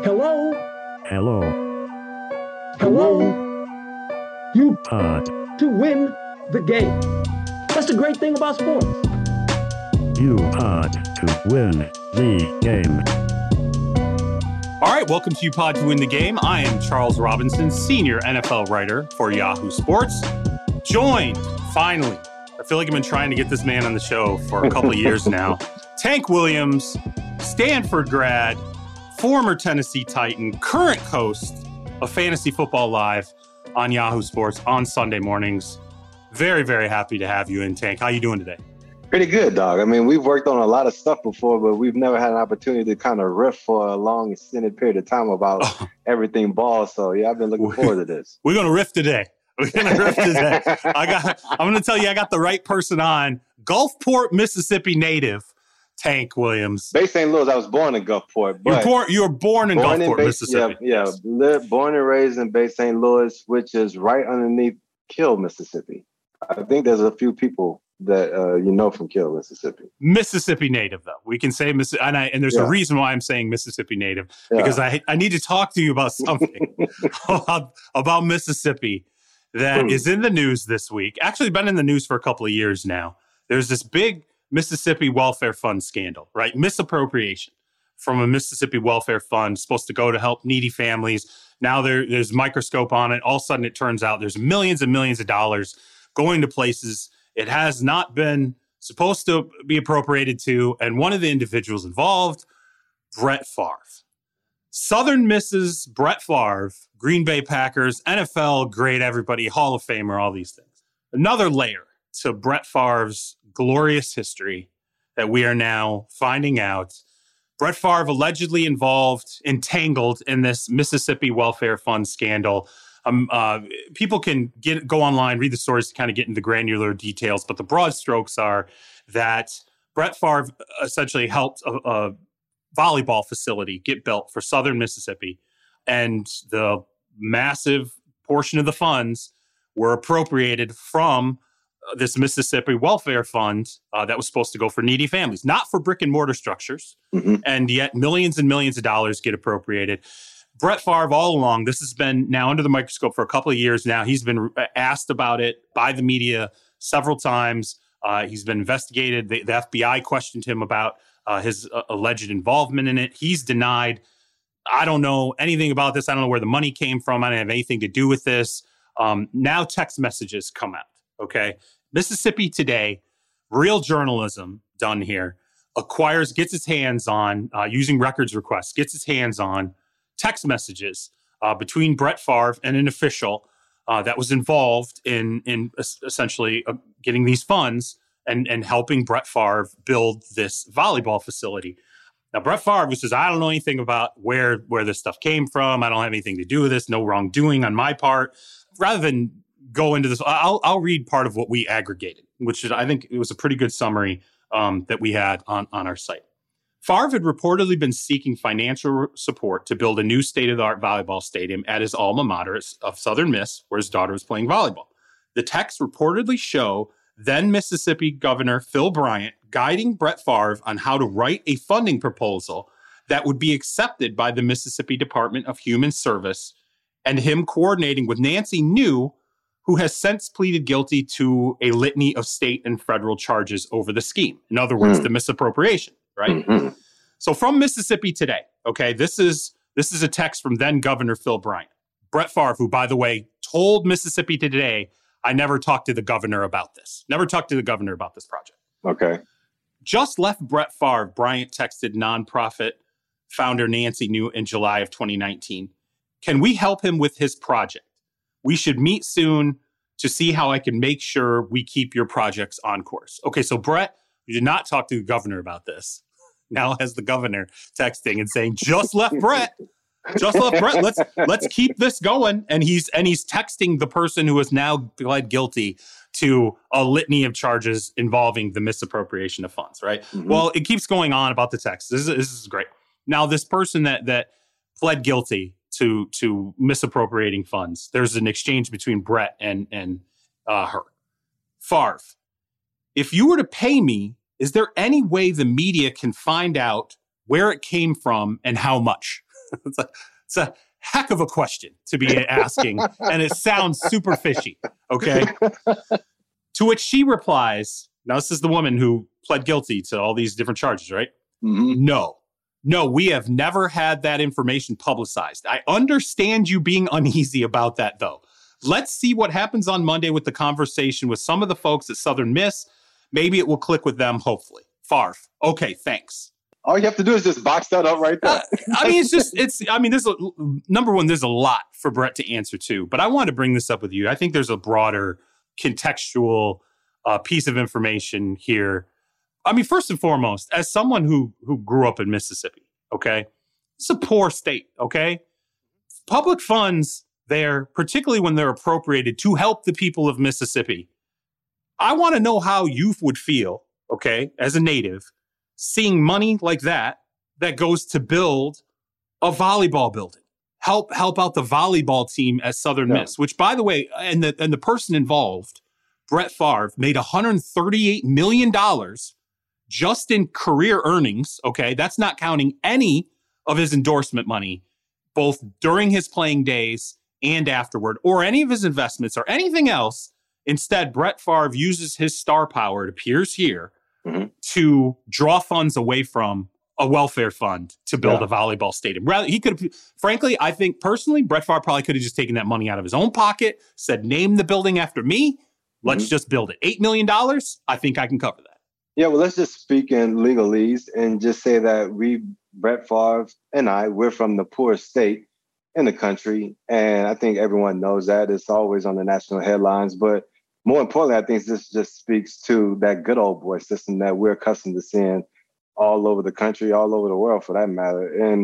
Hello? Hello. Hello? You Pod. to win the game. That's the great thing about sports. You pod to win the game. All right, welcome to UPod to Win the Game. I am Charles Robinson, senior NFL writer for Yahoo Sports. Joined, finally, I feel like I've been trying to get this man on the show for a couple of years now. Tank Williams, Stanford grad, former Tennessee Titan, current host of Fantasy Football Live on Yahoo Sports on Sunday mornings. Very, very happy to have you in, Tank. How you doing today? Pretty good, dog. I mean, we've worked on a lot of stuff before, but we've never had an opportunity to kind of riff for a long, extended period of time about everything ball. So, yeah, I've been looking forward to this. We're going to riff today. I'm going to tell you, I got the right person on. Gulfport, Mississippi native, Tank Williams. Bay St. Louis. I was born in Gulfport. But you were born in Gulfport, Mississippi. Yeah. Born and raised in Bay St. Louis, which is right underneath Kill, Mississippi. I think there's a few people that from Kill, Mississippi. Mississippi native, though. We can say and there's a reason why I'm saying Mississippi native, because I need to talk to you about something about Mississippi that is in the news this week. Actually, been in the news for a couple of years now. There's this big Mississippi Welfare Fund scandal, right? Misappropriation from a Mississippi Welfare Fund supposed to go to help needy families. Now there's a microscope on it. All of a sudden, it turns out there's millions and millions of dollars going to places it has not been supposed to be appropriated to. And one of the individuals involved, Brett Favre. Southern Misses Brett Favre, Green Bay Packers, NFL great everybody, Hall of Famer, all these things. Another layer to Brett Favre's glorious history that we are now finding out. Brett Favre allegedly entangled in this Mississippi Welfare Fund scandal. People can go online, read the stories to kind of get into the granular details, but the broad strokes are that Brett Favre essentially helped a volleyball facility get built for Southern Mississippi, and the massive portion of the funds were appropriated from this Mississippi Welfare Fund that was supposed to go for needy families, not for brick and mortar structures, and yet millions and millions of dollars get appropriated. Brett Favre, all along, this has been now under the microscope for a couple of years now. He's been asked about it by the media several times. He's been investigated. The FBI questioned him about his alleged involvement in it. He's denied. I don't know anything about this. I don't know where the money came from. I didn't have anything to do with this. Now text messages come out, okay? Mississippi Today, real journalism done here, gets its hands on, using records requests, gets its hands on text messages between Brett Favre and an official that was involved in essentially getting these funds and helping Brett Favre build this volleyball facility. Now, Brett Favre says, I don't know anything about where this stuff came from. I don't have anything to do with this. No wrongdoing on my part. Rather than go into this, I'll read part of what we aggregated, which is, I think it was a pretty good summary that we had on our site. Favre had reportedly been seeking financial support to build a new state-of-the-art volleyball stadium at his alma mater of Southern Miss, where his daughter was playing volleyball. The texts reportedly show then Mississippi Governor Phil Bryant guiding Brett Favre on how to write a funding proposal that would be accepted by the Mississippi Department of Human Service, and him coordinating with Nancy New, who has since pleaded guilty to a litany of state and federal charges over the scheme. In other words, the misappropriation. Right. So from Mississippi Today, okay, this is a text from then Governor Phil Bryant. Brett Favre, who, by the way, told Mississippi Today, I never talked to the governor about this. Never talked to the governor about this project. Okay. Just left Brett Favre, Bryant texted nonprofit founder Nancy New in July of 2019. Can we help him with his project? We should meet soon to see how I can make sure we keep your projects on course. Okay, so Brett, you did not talk to the governor about this. Now has the governor texting and saying, just left Brett. Let's keep this going. And he's texting the person who has now pled guilty to a litany of charges involving the misappropriation of funds, right? Well, it keeps going on about the text. This is great. Now, this person that pled guilty to misappropriating funds, there's an exchange between Brett and her. Favre, if you were to pay me, is there any way the media can find out where it came from and how much? It's a heck of a question to be asking, and it sounds super fishy, okay? To which she replies, now this is the woman who pled guilty to all these different charges, right? Mm-hmm. No, we have never had that information publicized. I understand you being uneasy about that, though. Let's see what happens on Monday with the conversation with some of the folks at Southern Miss. Maybe it will click with them, hopefully. Favre. Okay, thanks. All you have to do is just box that up right there. Number one, there's a lot for Brett to answer to, but I want to bring this up with you. I think there's a broader contextual piece of information here. I mean, first and foremost, as someone who grew up in Mississippi, okay, it's a poor state, okay? Public funds there, particularly when they're appropriated to help the people of Mississippi. I want to know how you would feel, okay, as a native, seeing money like that goes to build a volleyball building, help out the volleyball team at Southern Miss, which, by the way, and the person involved, Brett Favre, made $138 million just in career earnings, okay? That's not counting any of his endorsement money, both during his playing days and afterward, or any of his investments or anything else. Instead, Brett Favre uses his star power, it appears here, to draw funds away from a welfare fund to build a volleyball stadium. Rather, he could have, frankly, I think personally, Brett Favre probably could have just taken that money out of his own pocket, said, name the building after me, let's just build it. $8 million, I think I can cover that. Yeah, well, let's just speak in legalese and just say that Brett Favre and we're from the poorest state in the country. And I think everyone knows that. It's always on the national headlines. But more importantly, I think this just speaks to that good old boy system that we're accustomed to seeing all over the country, all over the world for that matter. And,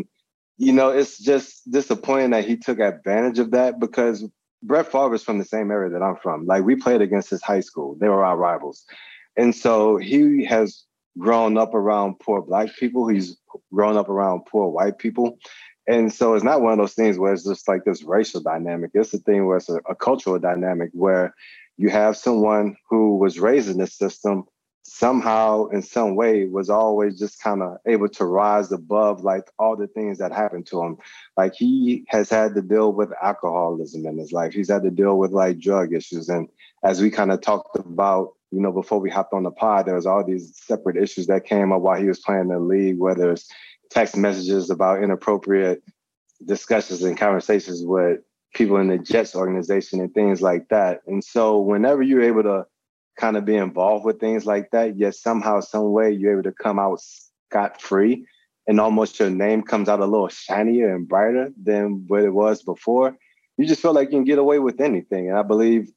it's just disappointing that he took advantage of that because Brett Favre is from the same area that I'm from. Like, we played against his high school. They were our rivals. And so he has grown up around poor Black people. He's grown up around poor white people. And so it's not one of those things where it's just like this racial dynamic. It's a thing where it's a cultural dynamic where you have someone who was raised in this system, somehow in some way was always just kind of able to rise above like all the things that happened to him. Like, he has had to deal with alcoholism in his life. He's had to deal with like drug issues. And as we kind of talked about, before we hopped on the pod, there was all these separate issues that came up while he was playing in the league, whether it's text messages about inappropriate discussions and conversations with people in the Jets organization and things like that. And so whenever you're able to kind of be involved with things like that, yet somehow, some way you're able to come out scot-free and almost your name comes out a little shinier and brighter than what it was before, you just feel like you can get away with anything. And I believe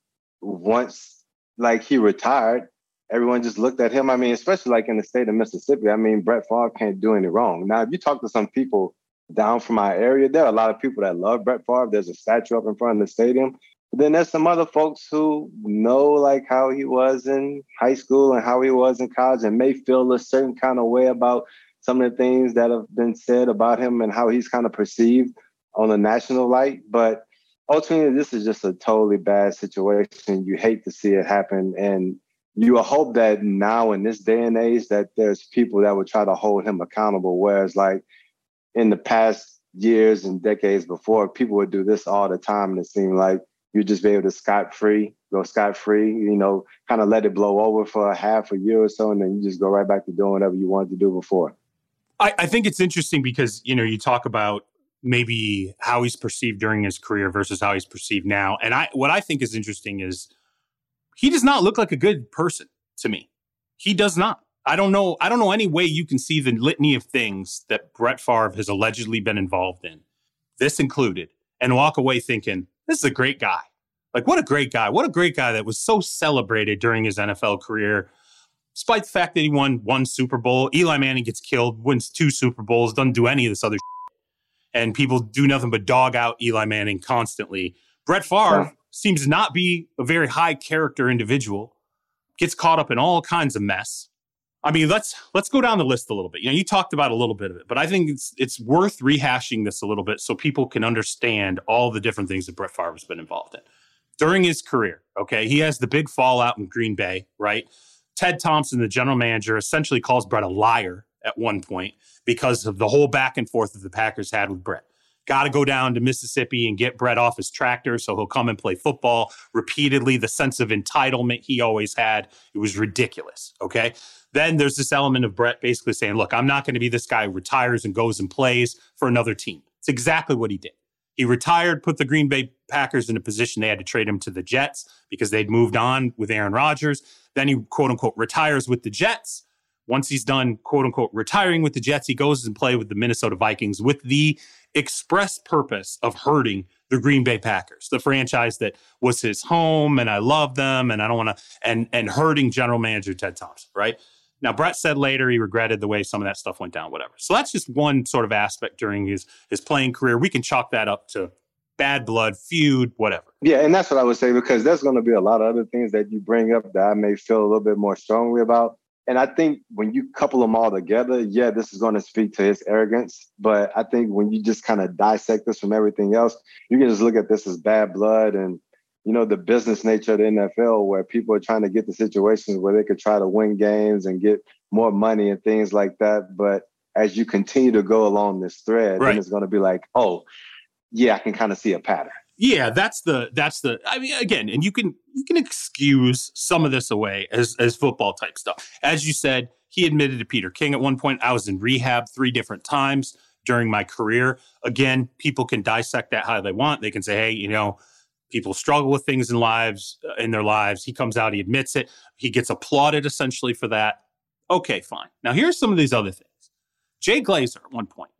once like he retired, everyone just looked at him. I mean, especially like in the state of Mississippi, I mean, Brett Favre can't do any wrong. Now, if you talk to some people down from our area, there are a lot of people that love Brett Favre. There's a statue up in front of the stadium. But then there's some other folks who know like how he was in high school and how he was in college and may feel a certain kind of way about some of the things that have been said about him and how he's kind of perceived on a national light. But ultimately, this is just a totally bad situation. You hate to see it happen. And you hope that now in this day and age that there's people that would try to hold him accountable. Whereas like in the past years and decades before, people would do this all the time. And it seemed like you'd just be able to go scot-free, kind of let it blow over for a half a year or so. And then you just go right back to doing whatever you wanted to do before. I think it's interesting because, you talk about maybe how he's perceived during his career versus how he's perceived now. And what I think is interesting is he does not look like a good person to me. He does not. I don't know any way you can see the litany of things that Brett Favre has allegedly been involved in, this included, and walk away thinking, this is a great guy. Like, what a great guy. What a great guy that was so celebrated during his NFL career, despite the fact that he won one Super Bowl. Eli Manning gets killed, wins 2 Super Bowls, doesn't do any of this other shit. And people do nothing but dog out Eli Manning constantly. Brett Favre seems to not be a very high character individual, gets caught up in all kinds of mess. I mean, let's go down the list a little bit. You talked about a little bit of it, but I think it's worth rehashing this a little bit so people can understand all the different things that Brett Favre has been involved in. During his career, okay, he has the big fallout in Green Bay, right? Ted Thompson, the general manager, essentially calls Brett a liar at one point because of the whole back and forth that the Packers had with Brett. got to go down to Mississippi and get Brett off his tractor so he'll come and play football repeatedly. The sense of entitlement he always had, it was ridiculous, okay? Then there's this element of Brett basically saying, look, I'm not going to be this guy who retires and goes and plays for another team. It's exactly what he did. He retired, put the Green Bay Packers in a position they had to trade him to the Jets because they'd moved on with Aaron Rodgers. Then he, quote unquote, retires with the Jets. Once he's done, quote unquote, retiring with the Jets, he goes and plays with the Minnesota Vikings with the express purpose of hurting the Green Bay Packers, the franchise that was his home, and I love them, and I don't want to, and hurting general manager Ted Thompson, right? Now, Brett said later he regretted the way some of that stuff went down, whatever. So that's just one sort of aspect during his playing career. We can chalk that up to bad blood, feud, whatever. Yeah, and that's what I would say, because there's going to be a lot of other things that you bring up that I may feel a little bit more strongly about. And I think when you couple them all together, yeah, this is going to speak to his arrogance. But I think when you just kind of dissect this from everything else, you can just look at this as bad blood and, you know, the business nature of the NFL, where people are trying to get to situations where they could try to win games and get more money and things like that. But as you continue to go along this thread, then it's going to be like, oh, yeah, I can kind of see a pattern. Yeah, that's the. I mean, again, and you can excuse some of this away as football type stuff. As you said, he admitted to Peter King at one point, I was in rehab 3 different times during my career. Again, people can dissect that how they want. They can say, hey, you know, people struggle with things in their lives. He comes out, he admits it. He gets applauded essentially for that. Okay, fine. Now here's some of these other things. Jay Glazer at one point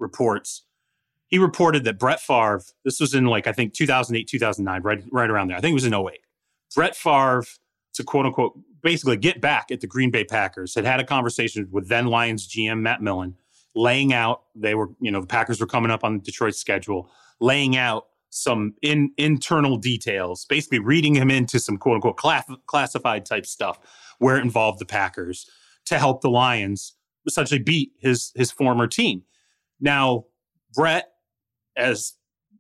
he reported that Brett Favre, this was in I think 2008, 2009, right around there. I think it was in 2008. Brett Favre, to quote unquote, basically get back at the Green Bay Packers, had a conversation with then Lions GM Matt Millen, laying out, the Packers were coming up on Detroit's schedule, laying out some internal details, basically reading him into some quote unquote classified type stuff where it involved the Packers to help the Lions essentially beat his former team. Now, Brett, as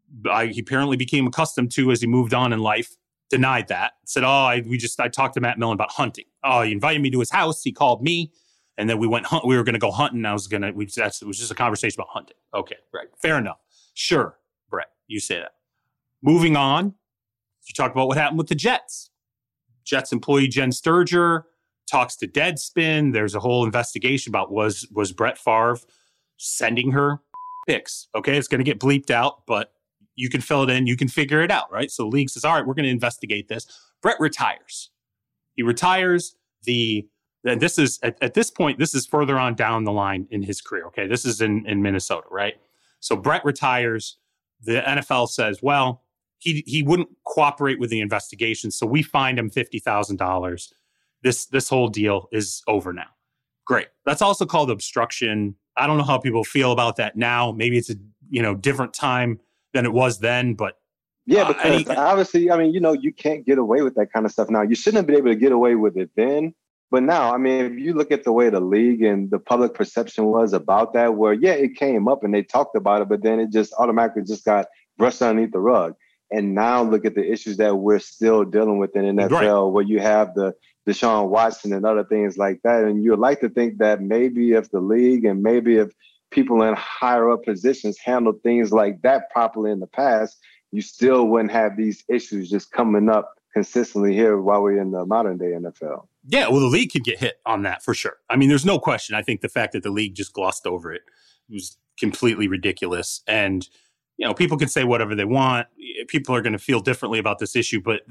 he apparently became accustomed to as he moved on in life, denied that. Said, I talked to Matt Millen about hunting. Oh, he invited me to his house. He called me, and then we went hunt. We were going to go hunting. It was just a conversation about hunting. Okay, right, fair enough. Sure, Brett, you say that. Moving on, you talk about what happened with the Jets. Jets employee Jen Sturger talks to Deadspin. There's a whole investigation about was Brett Favre sending her pics. Okay, it's going to get bleeped out, but you can fill it in. You can figure it out, right? So the league says, all right, we're going to investigate this. Brett retires. He retires. And this is, at this point, this is further on down the line in his career. Okay, this is in Minnesota, right? So Brett retires. The NFL says, well, he wouldn't cooperate with the investigation, so we fined him $50,000. This whole deal is over now. Great. That's also called obstruction. I don't know how people feel about that now. Maybe it's a different time than it was then, but yeah, because obviously, I mean, you can't get away with that kind of stuff now. You shouldn't have been able to get away with it then, but now, I mean, if you look at the way the league and the public perception was about that, where yeah, it came up and they talked about it, but then it just automatically just got brushed underneath the rug. And now look at the issues that we're still dealing with in NFL, right, where you have the Deshaun Watson and other things like that. And you would like to think that maybe if the league and maybe if people in higher up positions handled things like that properly in the past, you still wouldn't have these issues just coming up consistently here while we're in the modern day NFL. Yeah, well, the league could get hit on that for sure. I mean, there's no question. I think the fact that the league just glossed over it was completely ridiculous. And people can say whatever they want. People are going to feel differently about this issue, but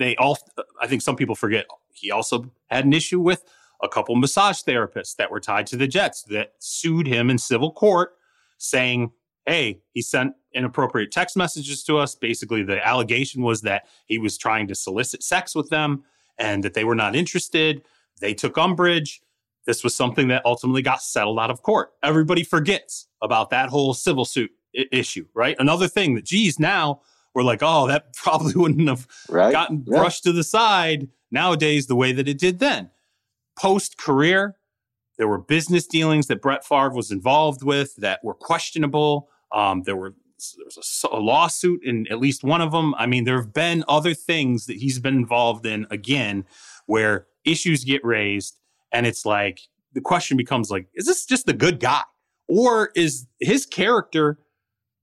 I think some people forget he also had an issue with a couple massage therapists that were tied to the Jets that sued him in civil court saying, hey, he sent inappropriate text messages to us. Basically, the allegation was that he was trying to solicit sex with them and that they were not interested. They took umbrage. This was something that ultimately got settled out of court. Everybody forgets about that whole civil suit issue, right? Another thing that, now we're like, oh, that probably wouldn't have gotten brushed to the side nowadays the way that it did then. Post-career, there were business dealings that Brett Favre was involved with that were questionable. There was a lawsuit in at least one of them. I mean, there have been other things that he's been involved in, again, where issues get raised, and it's like, the question becomes like, is this just a good guy? Or is his character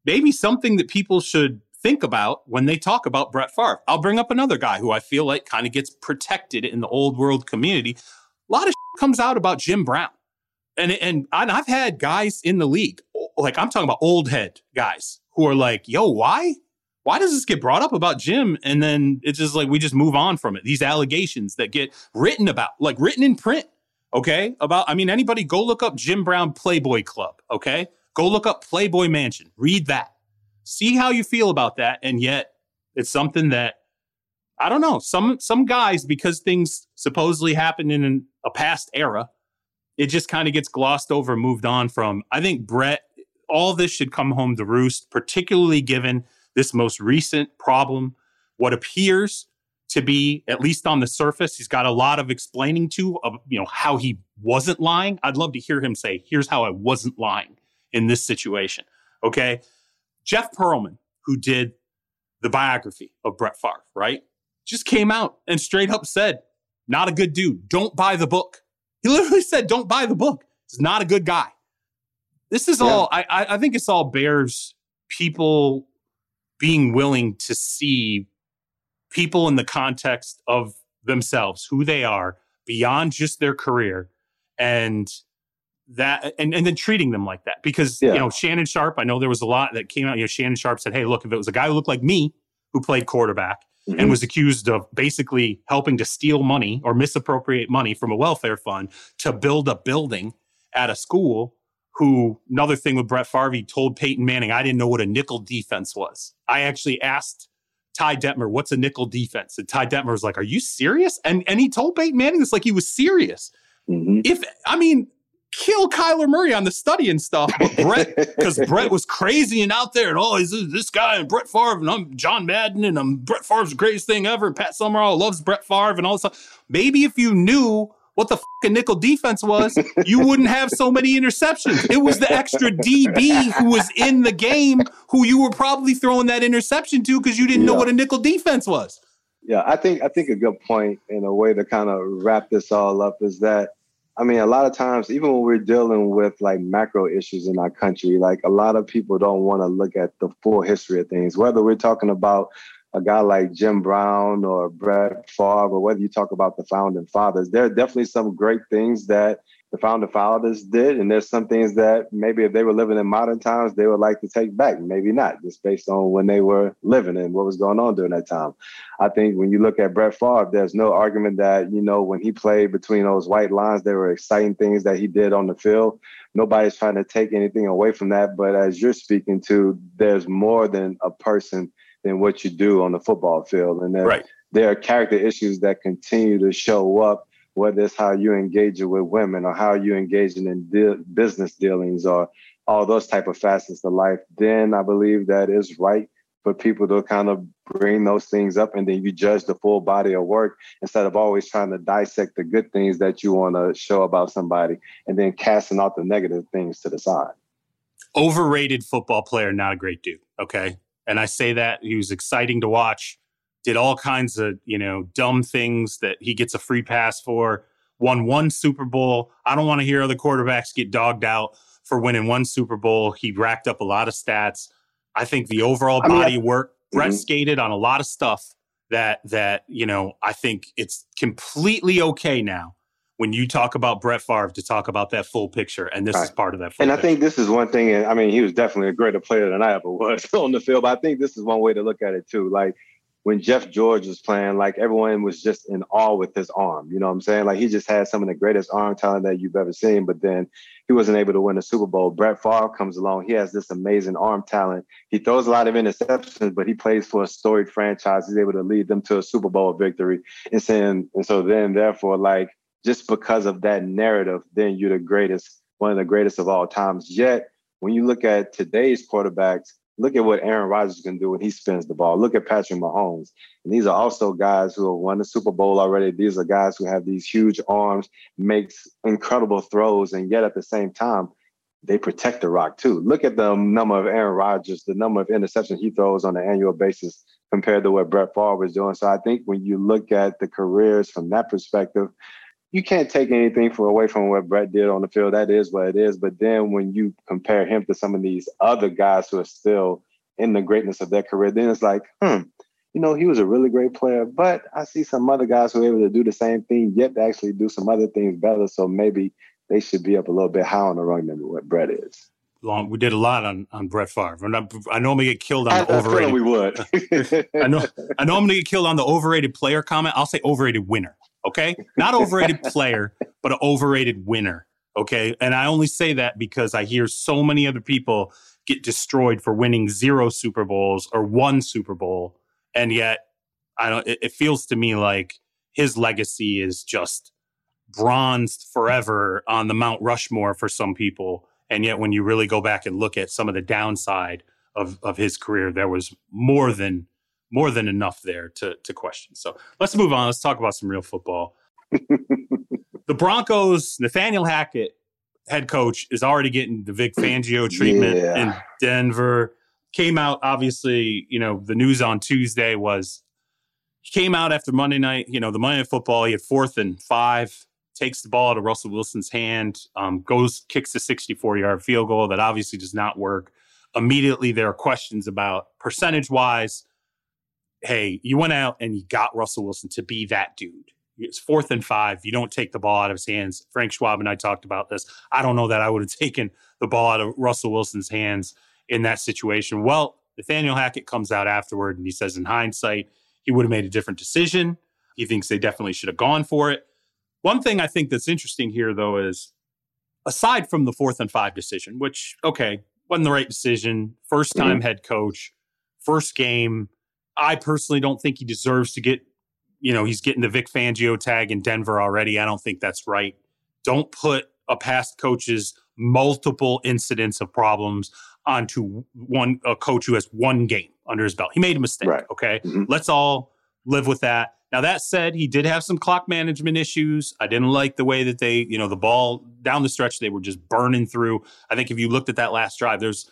maybe something that people should think about when they talk about Brett Favre. I'll bring up another guy who I feel like kind of gets protected in the old world community. A lot of comes out about Jim Brown. And I've had guys in the league, like I'm talking about old head guys who are like, yo, why does this get brought up about Jim? And then it's just like, we just move on from it. These allegations that get written about, like written in print, okay? Anybody go look up Jim Brown Playboy Club, okay? Go look up Playboy Mansion, read that. See how you feel about that. And yet it's something that, I don't know, some guys, because things supposedly happened in a past era, it just kind of gets glossed over and moved on from. I think Brett, all this should come home to roost, particularly given this most recent problem, what appears to be, at least on the surface, he's got a lot of explaining to, of, how he wasn't lying. I'd love to hear him say, here's how I wasn't lying in this situation. Okay. Jeff Pearlman, who did the biography of Brett Favre, right? Just came out and straight up said, not a good dude. Don't buy the book. He literally said, don't buy the book. He's not a good guy. This is all, I think it's all bears people being willing to see people in the context of themselves, who they are, beyond just their career, and that, and then treating them like that. Because, Shannon Sharpe, I know there was a lot that came out. Shannon Sharpe said, hey, look, if it was a guy who looked like me who played quarterback and was accused of basically helping to steal money or misappropriate money from a welfare fund to build a building at a school, who, another thing with Brett Favre, he told Peyton Manning, I didn't know what a nickel defense was. I actually asked Ty Detmer, what's a nickel defense? And Ty Detmer was like, are you serious? And he told Peyton Manning this like he was serious. Kill Kyler Murray on the study and stuff, but Brett, because Brett was crazy and out there, and he's this guy and Brett Favre, and I'm John Madden, and I'm Brett Favre's the greatest thing ever. And Pat Summerall loves Brett Favre and all this stuff. Maybe if you knew what the fucking nickel defense was, you wouldn't have so many interceptions. It was the extra DB who was in the game who you were probably throwing that interception to because you didn't know what a nickel defense was. Yeah, I think a good point in a way to kind of wrap this all up is that, a lot of times, even when we're dealing with like macro issues in our country, like a lot of people don't want to look at the full history of things, whether we're talking about a guy like Jim Brown or Brett Favre, or whether you talk about the founding fathers. There are definitely some great things that the founding fathers did, and there's some things that maybe if they were living in modern times, they would like to take back. Maybe not, just based on when they were living and what was going on during that time. I think when you look at Brett Favre, there's no argument that, when he played between those white lines, there were exciting things that he did on the field. Nobody's trying to take anything away from that. But as you're speaking to, there's more than a person than what you do on the football field. And there are character issues that continue to show up, whether it's how you engage with women or how you engage in business dealings or all those type of facets of life. Then I believe that it's right for people to kind of bring those things up, and then you judge the full body of work instead of always trying to dissect the good things that you want to show about somebody and then casting out the negative things to the side. Overrated football player, not a great dude. Okay. And I say that he was exciting to watch, did all kinds of, dumb things that he gets a free pass for, won one Super Bowl. I don't want to hear other quarterbacks get dogged out for winning one Super Bowl. He racked up a lot of stats. I think the overall body work, Brett skated on a lot of stuff that I think it's completely okay now when you talk about Brett Favre to talk about that full picture. And this is part of that full picture. I think this is one thing. And he was definitely a greater player than I ever was on the field. But I think this is one way to look at it too. Like when Jeff George was playing, like everyone was just in awe with his arm. You know what I'm saying? Like he just had some of the greatest arm talent that you've ever seen, but then he wasn't able to win a Super Bowl. Brett Favre comes along. He has this amazing arm talent. He throws a lot of interceptions, but he plays for a storied franchise. He's able to lead them to a Super Bowl victory. Therefore, like, just because of that narrative, then you're the greatest, one of the greatest of all times. Yet, when you look at today's quarterbacks, look at what Aaron Rodgers can do when he spins the ball. Look at Patrick Mahomes. And these are also guys who have won the Super Bowl already. These are guys who have these huge arms, makes incredible throws, and yet at the same time, they protect the rock too. Look at the number of Aaron Rodgers, the number of interceptions he throws on an annual basis compared to what Brett Favre was doing. So I think when you look at the careers from that perspective, you can't take anything away from what Brett did on the field. That is what it is. But then when you compare him to some of these other guys who are still in the greatness of their career, then it's like, he was a really great player, but I see some other guys who are able to do the same thing, yet to actually do some other things better. So maybe they should be up a little bit higher on the rung than what Brett is. We did a lot on Brett Favre. I normally get killed on the overrated. We would. I know I'm going to get killed on the overrated player comment. I'll say overrated winner. Okay, not overrated player, but an overrated winner. Okay, and I only say that because I hear so many other people get destroyed for winning 0 Super Bowls or 1 Super Bowl, and yet it feels to me like his legacy is just bronzed forever on the Mount Rushmore for some people. And yet when you really go back and look at some of the downside of his career, there was more than enough there to question. So let's move on. Let's talk about some real football. The Broncos, Nathaniel Hackett, head coach, is already getting the Vic Fangio treatment in Denver. Came out, obviously, the news on Tuesday was he came out after Monday night, the Monday Night Football. He had 4th and 5. Takes the ball out of Russell Wilson's hand, kicks a 64-yard field goal that obviously does not work. Immediately, there are questions about percentage-wise. Hey, you went out and you got Russell Wilson to be that dude. It's 4th and 5. You don't take the ball out of his hands. Frank Schwab and I talked about this. I don't know that I would have taken the ball out of Russell Wilson's hands in that situation. Well, Nathaniel Hackett comes out afterward and he says in hindsight, he would have made a different decision. He thinks they definitely should have gone for it. One thing I think that's interesting here, though, is aside from the 4th and 5 decision, which, okay, wasn't the right decision, first-time head coach, first game, I personally don't think he deserves to get, he's getting the Vic Fangio tag in Denver already. I don't think that's right. Don't put a past coach's multiple incidents of problems onto a coach who has 1 game under his belt. He made a mistake, okay? Let's all live with that. Now, that said, he did have some clock management issues. I didn't like the way that they, the ball down the stretch, they were just burning through. I think if you looked at that last drive, there's,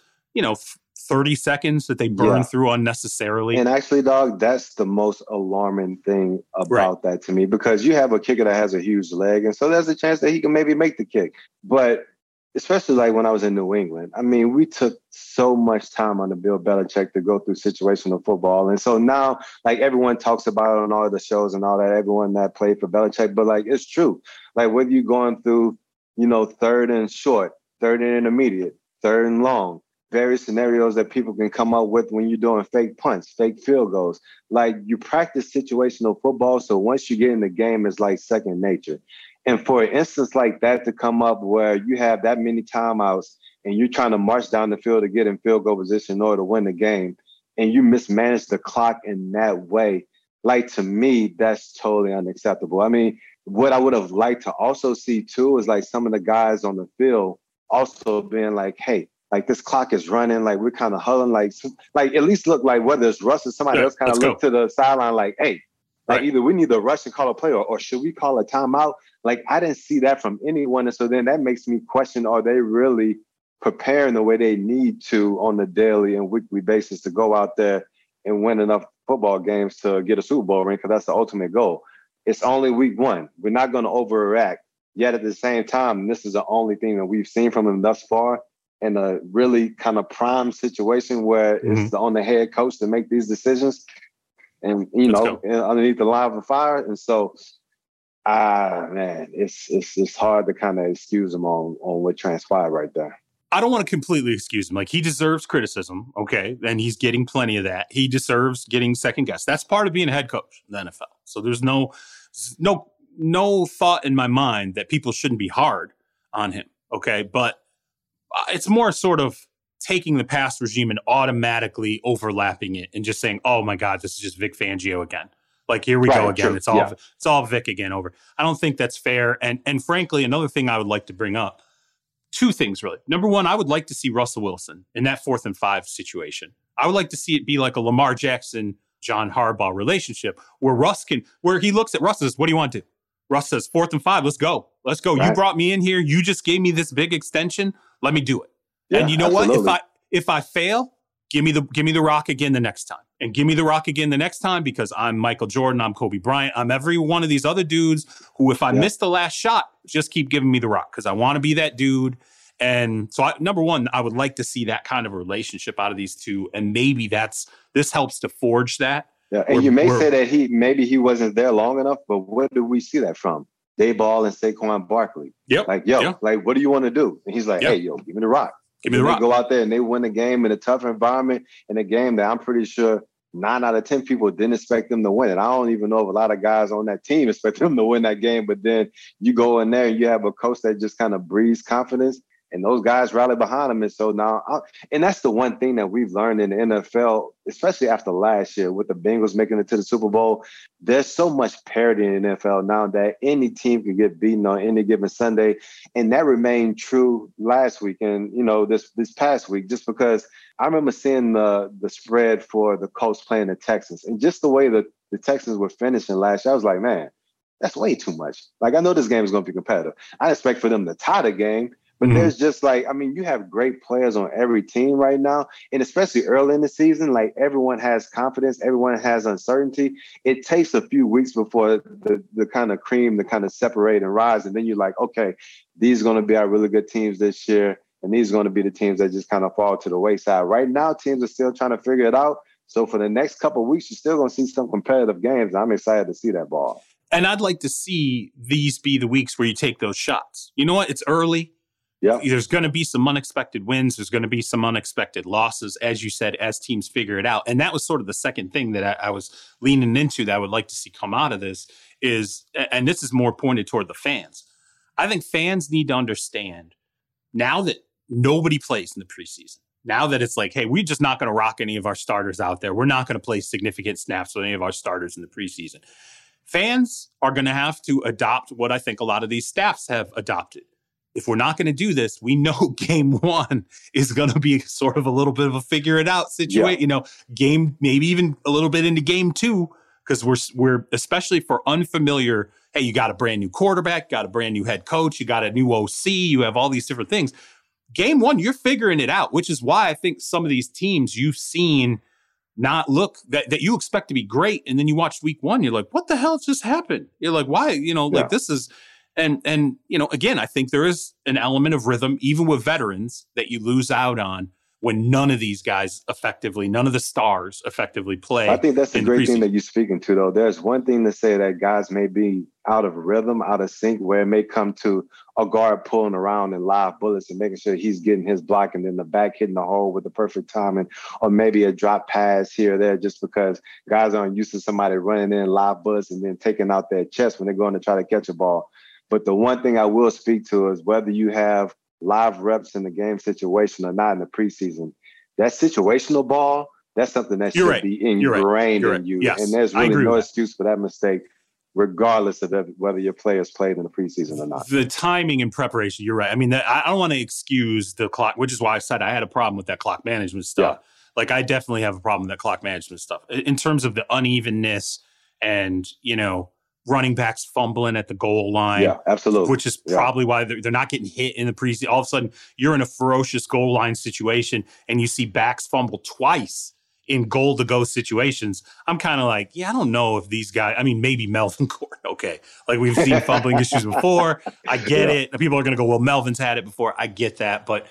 30 seconds that they burned through unnecessarily. And actually, dog, that's the most alarming thing about that to me, because you have a kicker that has a huge leg. And so there's a chance that he can maybe make the kick. But especially like when I was in New England, I mean, we took so much time under Bill Belichick to go through situational football. And so now, like, everyone talks about it on all the shows and all that, everyone that played for Belichick, but like, it's true. Like, whether you're going through, 3rd and short, 3rd and intermediate, 3rd and long, various scenarios that people can come up with when you're doing fake punts, fake field goals. Like, you practice situational football. So once you get in the game, it's like second nature. And for an instance like that to come up where you have that many timeouts and you're trying to march down the field to get in field goal position in order to win the game, and you mismanage the clock in that way, like, to me, that's totally unacceptable. I mean, what I would have liked to also see too is like some of the guys on the field also being like, hey, like, this clock is running, like, we're kind of huddling, like at least look like whether it's Russ or somebody else kind of look to the sideline like, hey, like, either we need to rush and call a play or should we call a timeout? Like, I didn't see that from anyone. And so then that makes me question, are they really preparing the way they need to on a daily and weekly basis to go out there and win enough football games to get a Super Bowl ring? Because that's the ultimate goal. It's only week 1. We're not going to overreact. Yet at the same time, this is the only thing that we've seen from him thus far in a really kind of prime situation where it's on the head coach to make these decisions and, underneath the line of fire. And so, man, it's hard to kind of excuse him on what transpired right there. I don't want to completely excuse him. Like, he deserves criticism, okay? And he's getting plenty of that. He deserves getting second guessed. That's part of being a head coach in the NFL. So there's no thought in my mind that people shouldn't be hard on him, okay? But it's more sort of taking the past regime and automatically overlapping it and just saying, oh my God, this is just Vic Fangio again. Like, here we go again. True. It's all Vic again over. I don't think that's fair. And frankly, another thing I would like to bring up, 2 things really. Number one, I would like to see Russell Wilson in that 4th and 5 situation. I would like to see it be like a Lamar Jackson, John Harbaugh relationship where he looks at Russ and says, what do you want to do? Russ says, 4th and 5, let's go. Let's go. Right. You brought me in here. You just gave me this big extension. Let me do it. Yeah, and you know what? If I fail, give me the rock again the next time. and give me the rock again the next time, because I'm Michael Jordan, I'm Kobe Bryant, I'm every one of these other dudes who, if I miss the last shot, just keep giving me the rock because I want to be that dude. And so, number one, I would like to see that kind of relationship out of these two, and maybe this helps to forge that. Yeah, and you may say that he wasn't there long enough, but where do we see that from? Dayball and Saquon Barkley. Yep. Like, like, what do you want to do? And he's like, hey, give me the rock. Give me the rock. They go out there and they win the game in a tough environment, in a game that I'm pretty sure 9 out of 10 people didn't expect them to win. And I don't even know if a lot of guys on that team expect them to win that game. But then you go in there and you have a coach that just kind of breathes confidence, and those guys rally behind him. And so now, and that's the one thing that we've learned in the NFL, especially after last year with the Bengals making it to the Super Bowl. There's so much parity in the NFL now that any team can get beaten on any given Sunday. And that remained true last week and, this past week, just because I remember seeing the spread for the Colts playing the Texans, and just the way the Texans were finishing last year, I was like, man, that's way too much. Like, I know this game is going to be competitive. I expect for them to tie the game. But there's just you have great players on every team right now. And especially early in the season, like, everyone has confidence. Everyone has uncertainty. It takes a few weeks before the kind of cream to kind of separate and rise. And then you're like, okay, these are going to be our really good teams this year. And these are going to be the teams that just kind of fall to the wayside. Right now, teams are still trying to figure it out. So for the next couple of weeks, you're still going to see some competitive games. I'm excited to see that ball. And I'd like to see these be the weeks where you take those shots. You know what? It's early. Yeah. There's going to be some unexpected wins. There's going to be some unexpected losses, as you said, as teams figure it out. And that was sort of the second thing that I was leaning into that I would like to see come out of this is, and this is more pointed toward the fans. I think fans need to understand now that nobody plays in the preseason, now that it's like, hey, we're just not going to rock any of our starters out there. We're not going to play significant snaps with any of our starters in the preseason. Fans are going to have to adopt what I think a lot of these staffs have adopted. If we're not going to do this, we know game one is going to be sort of a little bit of a figure it out situation, game, maybe even a little bit into game two, because we're especially for unfamiliar. Hey, you got a brand new quarterback, got a brand new head coach, you got a new OC, you have all these different things. Game one, you're figuring it out, which is why I think some of these teams you've seen not look that you expect to be great. And then you watch week one, you're like, what the hell just happened? You're like, why? Like this is. And again, I think there is an element of rhythm, even with veterans, that you lose out on when none of these guys none of the stars effectively play. I think that's a great thing that you're speaking to, though. There's one thing to say that guys may be out of rhythm, out of sync, where it may come to a guard pulling around in live bullets and making sure he's getting his block and then the back hitting the hole with the perfect timing, or maybe a drop pass here or there just because guys aren't used to somebody running in live bullets and then taking out their chest when they're going to try to catch a ball. But the one thing I will speak to is whether you have live reps in the game situation or not in the preseason, that situational ball, that's something that should be ingrained in you. Yes, and there's really no excuse for that mistake, regardless of whether your players played in the preseason or not. The timing and preparation, you're right. I mean, I don't want to excuse the clock, which is why I said I had a problem with that clock management stuff. Yeah. Like, I definitely have a problem with that clock management stuff in terms of the unevenness and, running backs fumbling at the goal line. Yeah, absolutely. Which is probably why they're not getting hit in the preseason. All of a sudden, you're in a ferocious goal line situation and you see backs fumble twice in goal-to-go situations. I'm kind of like, I don't know if these guys, maybe Melvin Gordon, okay. Like, we've seen fumbling issues before. I get it. People are going to go, well, Melvin's had it before. I get that. But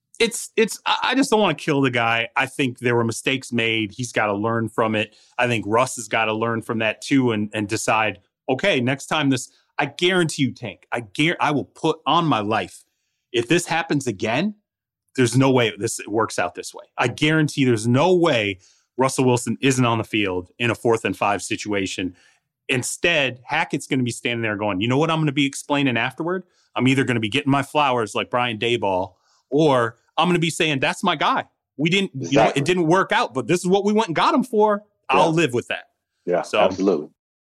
I just don't want to kill the guy. I think there were mistakes made. He's got to learn from it. I think Russ has got to learn from that too and decide, okay, next time I guarantee you, Tank, I will put on my life, if this happens again, there's no way this works out this way. I guarantee there's no way Russell Wilson isn't on the field in a 4th and 5 situation. Instead, Hackett's going to be standing there going, you know what I'm going to be explaining afterward? I'm either going to be getting my flowers like Brian Daboll, or I'm going to be saying, that's my guy. We didn't, it didn't work out, but this is what we went and got him for. I'll live with that. Yeah, so, absolutely.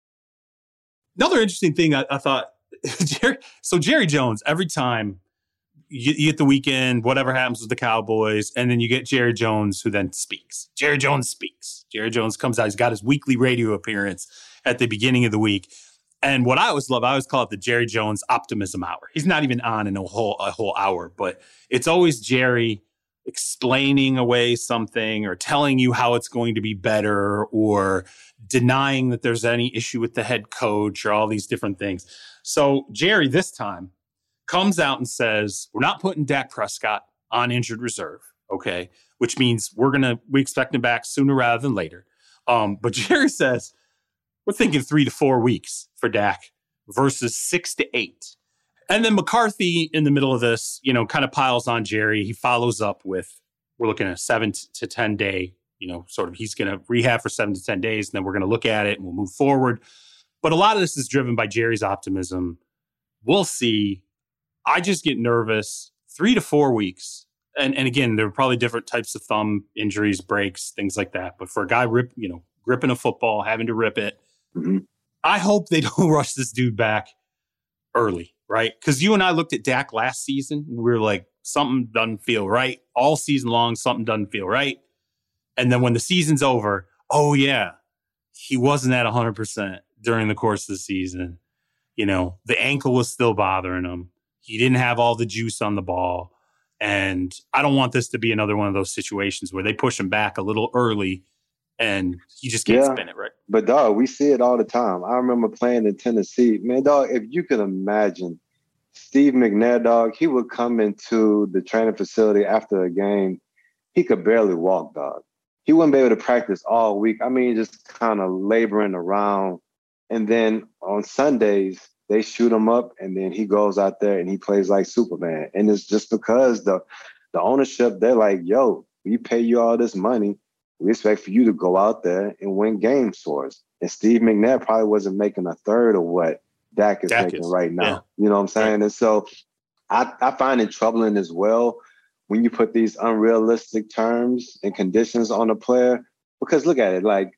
Another interesting thing I thought, Jerry Jones, every time you get the weekend, whatever happens with the Cowboys, and then you get Jerry Jones who then speaks. Jerry Jones speaks. Jerry Jones comes out. He's got his weekly radio appearance at the beginning of the week. And what I always love, I always call it the Jerry Jones Optimism Hour. He's not even on in a whole hour, but it's always Jerry explaining away something or telling you how it's going to be better or denying that there's any issue with the head coach or all these different things. So Jerry this time comes out and says, we're not putting Dak Prescott on injured reserve, okay? Which means we expect him back sooner rather than later. But Jerry says, we're thinking 3 to 4 weeks for Dak versus 6 to 8. And then McCarthy in the middle of this, kind of piles on Jerry. He follows up with, we're looking at a 7 to 10 day, he's going to rehab for 7 to 10 days. And then we're going to look at it and we'll move forward. But a lot of this is driven by Jerry's optimism. We'll see. I just get nervous. 3 to 4 weeks. And again, there are probably different types of thumb injuries, breaks, things like that. But for a guy gripping a football, having to rip it, I hope they don't rush this dude back early, right? Because you and I looked at Dak last season. We were like, something doesn't feel right. All season long, something doesn't feel right. And then when the season's over, oh yeah, he wasn't at 100% during the course of the season. The ankle was still bothering him. He didn't have all the juice on the ball. And I don't want this to be another one of those situations where they push him back a little early and he just can't spin it, right? But, dog, we see it all the time. I remember playing in Tennessee. Man, dog, if you could imagine Steve McNair, dog, he would come into the training facility after a game. He could barely walk, dog. He wouldn't be able to practice all week. I mean, just kind of laboring around. And then on Sundays, they shoot him up, and then he goes out there and he plays like Superman. And it's just because the ownership, they're like, yo, we pay you all this money. We expect for you to go out there and win games for us. And Steve McNair probably wasn't making a third of what Dak is making right now. Yeah. You know what I'm saying? Yeah. And so I find it troubling as well when you put these unrealistic terms and conditions on a player. Because look at it, like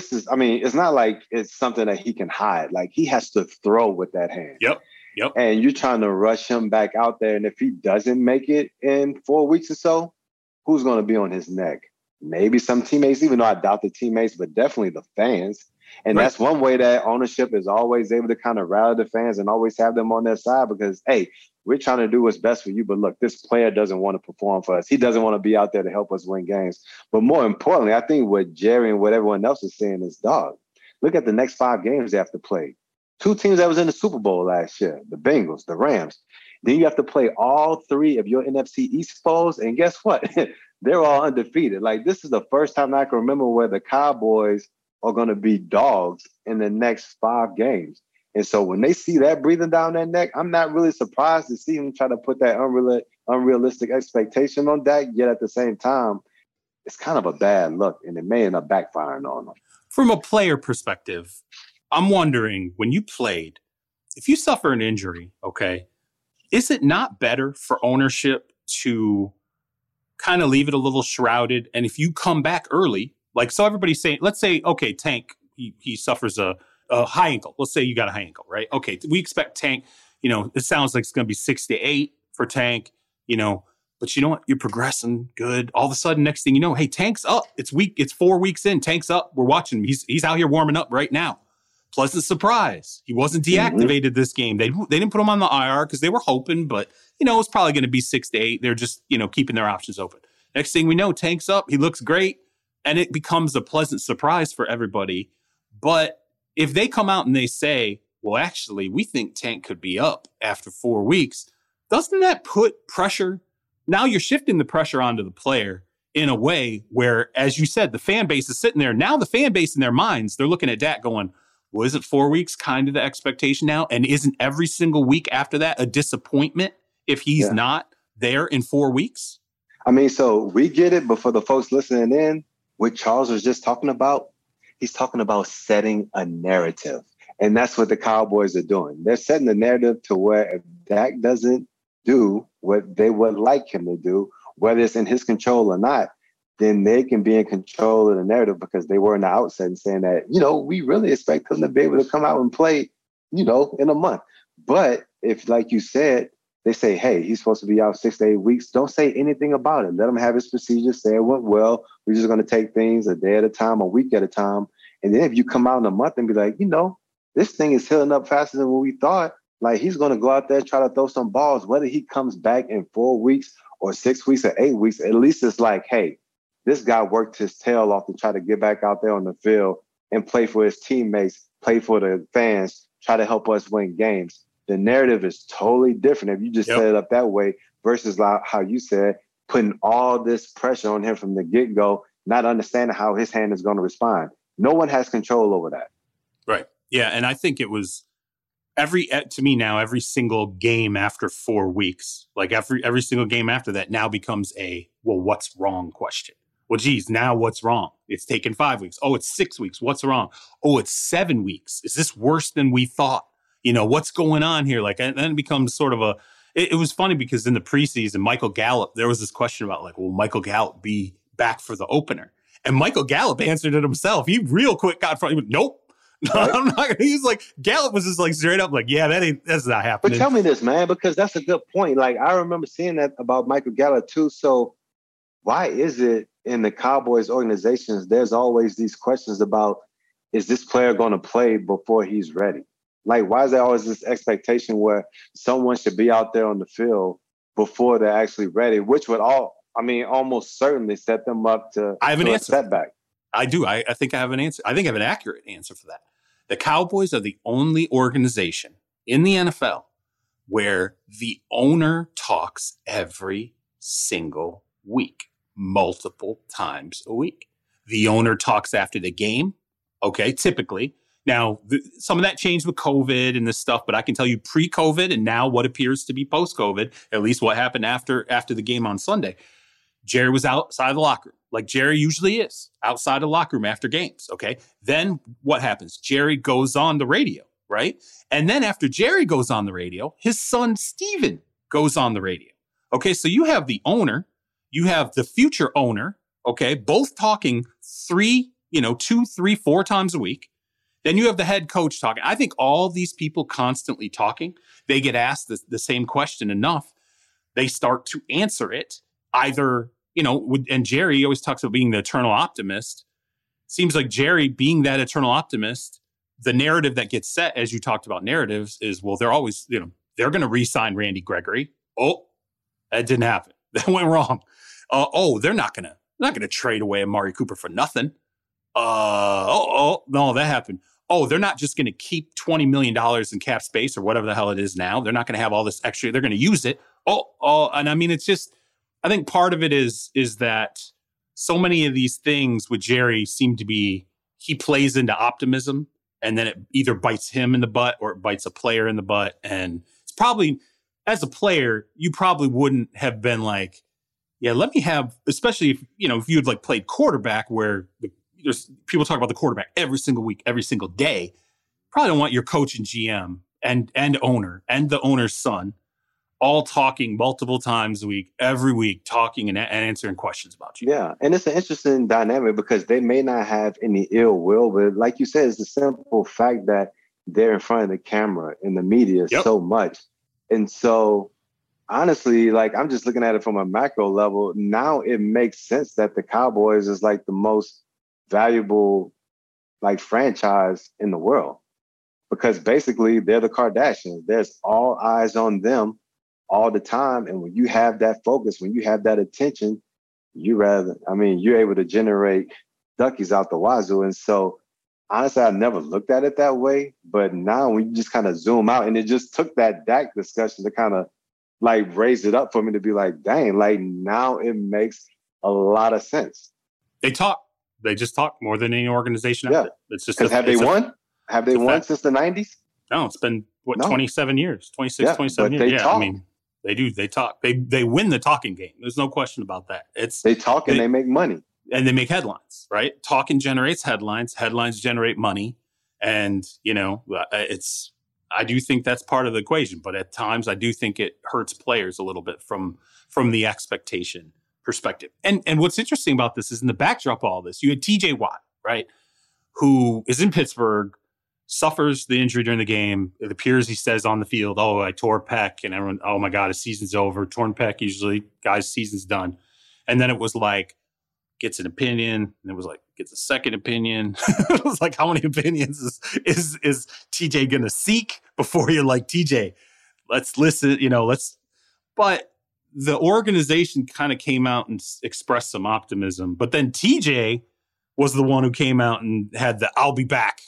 it's not like it's something that he can hide. Like he has to throw with that hand. Yep. And you're trying to rush him back out there. And if he doesn't make it in 4 weeks or so, who's going to be on his neck? Maybe some teammates, even though I doubt the teammates, but definitely the fans. And That's one way that ownership is always able to kind of rally the fans and always have them on their side because, hey, we're trying to do what's best for you. But look, this player doesn't want to perform for us. He doesn't want to be out there to help us win games. But more importantly, I think what Jerry and what everyone else is saying is, dog, look at the next 5 games they have to play. 2 teams that was in the Super Bowl last year, the Bengals, the Rams. Then you have to play all 3 of your NFC East foes. And guess what? They're all undefeated. Like, this is the first time I can remember where the Cowboys are going to be dogs in the next 5 games. And so when they see that breathing down their neck, I'm not really surprised to see him try to put that unrealistic expectation on Dak. Yet at the same time, it's kind of a bad look, and it may end up backfiring on him. From a player perspective, I'm wondering, when you played, if you suffer an injury, okay, is it not better for ownership to kind of leave it a little shrouded? And if you come back early, like, so everybody's saying, let's say, okay, Tank, he suffers a high ankle. Let's say you got a high ankle, right? Okay, we expect Tank, it sounds like it's going to be 6 to 8 for Tank, but you know what? You're progressing good. All of a sudden, next thing you know, hey, Tank's up. It's 4 weeks in. Tank's up. We're watching him. He's out here warming up right now. Pleasant surprise. He wasn't deactivated this game. They didn't put him on the IR because they were hoping, but, it's probably going to be 6 to 8. They're just, keeping their options open. Next thing we know, Tank's up. He looks great. And it becomes a pleasant surprise for everybody. But if they come out and they say, well, actually, we think Tank could be up after 4 weeks, doesn't that put pressure? Now you're shifting the pressure onto the player in a way where, as you said, the fan base is sitting there. Now the fan base in their minds, they're looking at Dak going, well, isn't 4 weeks kind of the expectation now? And isn't every single week after that a disappointment if he's not there in 4 weeks? I mean, so we get it, but for the folks listening in, what Charles was just talking about, he's talking about setting a narrative. And that's what the Cowboys are doing. They're setting the narrative to where if Dak doesn't do what they would like him to do, whether it's in his control or not, then they can be in control of the narrative because they were in the outset and saying that, we really expect him to be able to come out and play, in a month. But if, like you said, they say, hey, he's supposed to be out 6 to 8 weeks, don't say anything about it. Let him have his procedure, say it went well. We're just going to take things a day at a time, a week at a time. And then if you come out in a month and be like, this thing is healing up faster than what we thought, like he's going to go out there, try to throw some balls, whether he comes back in 4 weeks or 6 weeks or 8 weeks, at least it's like, hey, this guy worked his tail off to try to get back out there on the field and play for his teammates, play for the fans, try to help us win games. The narrative is totally different if you just set it up that way versus how you said, putting all this pressure on him from the get-go, not understanding how his hand is going to respond. No one has control over that. Right. Yeah, and I think it was to me now, every single game after 4 weeks, like every single game after that now becomes a, well, what's wrong question. Well, geez, now what's wrong? It's taken 5 weeks. Oh, it's 6 weeks. What's wrong? Oh, it's 7 weeks. Is this worse than we thought? What's going on here? Like, and then it becomes sort of it was funny because in the preseason, Michael Gallup, there was this question about like, will Michael Gallup be back for the opener? And Michael Gallup answered it himself. He real quick got front. He went, nope. Right? I'm not gonna. He's like, Gallup was just like straight up like, yeah, that's not happening. But tell me this, man, because that's a good point. Like, I remember seeing that about Michael Gallup too. So why is it in the Cowboys organizations, there's always these questions about, is this player going to play before he's ready? Like, why is there always this expectation where someone should be out there on the field before they're actually ready, which would almost certainly set them up to a setback? I do. I think I have an answer. I think I have an accurate answer for that. The Cowboys are the only organization in the NFL where the owner talks every single week, multiple times a week. The owner talks after the game, okay, typically. Now, some of that changed with COVID and this stuff, but I can tell you pre-COVID and now what appears to be post-COVID, at least what happened after the game on Sunday. Jerry was outside of the locker room, like Jerry usually is, outside of the locker room after games, okay? Then what happens? Jerry goes on the radio, right? And then after Jerry goes on the radio, his son Steven goes on the radio. Okay, so you have the owner, you have the future owner, okay, both talking 2, 3, 4 times a week. Then you have the head coach talking. I think all these people constantly talking, they get asked the same question enough, they start to answer it. Either, and Jerry always talks about being the eternal optimist. Seems like Jerry being that eternal optimist, the narrative that gets set, as you talked about narratives, is, well, they're always, they're going to re-sign Randy Gregory. Oh, that didn't happen. That went wrong. They're not going to trade away Amari Cooper for nothing. No, that happened. Oh, they're not just going to keep $20 million in cap space or whatever the hell it is now. They're not going to have all this extra. They're going to use it. And I mean, it's just, I think part of it is that so many of these things with Jerry seem to be, he plays into optimism and then it either bites him in the butt or it bites a player in the butt. And it's probably, as a player, you probably wouldn't have been like, yeah, let me have, especially if you had like played quarterback where there's people talk about the quarterback every single week, every single day. Probably don't want your coach and GM and owner and the owner's son all talking multiple times a week, every week, talking and answering questions about you. Yeah, and it's an interesting dynamic because they may not have any ill will, but like you said, it's the simple fact that they're in front of the camera and the media so much. And so, honestly, like, I'm just looking at it from a macro level. Now it makes sense that the Cowboys is like the most valuable like franchise in the world because basically they're the Kardashians. There's all eyes on them all the time. And when you have that focus, when you have that attention, you're able to generate duckies out the wazoo. And so honestly, I never looked at it that way. But now when you just kind of zoom out, and it just took that Dak discussion to kind of like raise it up for me to be like, dang, like now it makes a lot of sense. They just talk more than any organization out there. It's just have they won? Have they won since the 90s? No, it's been 27 years, 26, 27 years. They talk. I mean, they do. They talk. They win the talking game. There's no question about that. They talk and they make money. And they make headlines, right? Talking generates headlines. Headlines generate money. And, I do think that's part of the equation. But at times, I do think it hurts players a little bit from the expectation perspective. And what's interesting about this is in the backdrop of all this, you had TJ Watt, right? Who is in Pittsburgh, suffers the injury during the game. It appears he says on the field, oh, I tore pec. And everyone, oh my God, his season's over. Torn pec, usually guys' season's done. And then it was like, gets an opinion. And it was like, gets a second opinion. It was like, how many opinions is TJ going to seek before you're like, TJ, let's listen, but the organization kind of came out and expressed some optimism, but then TJ was the one who came out and had the "I'll be back."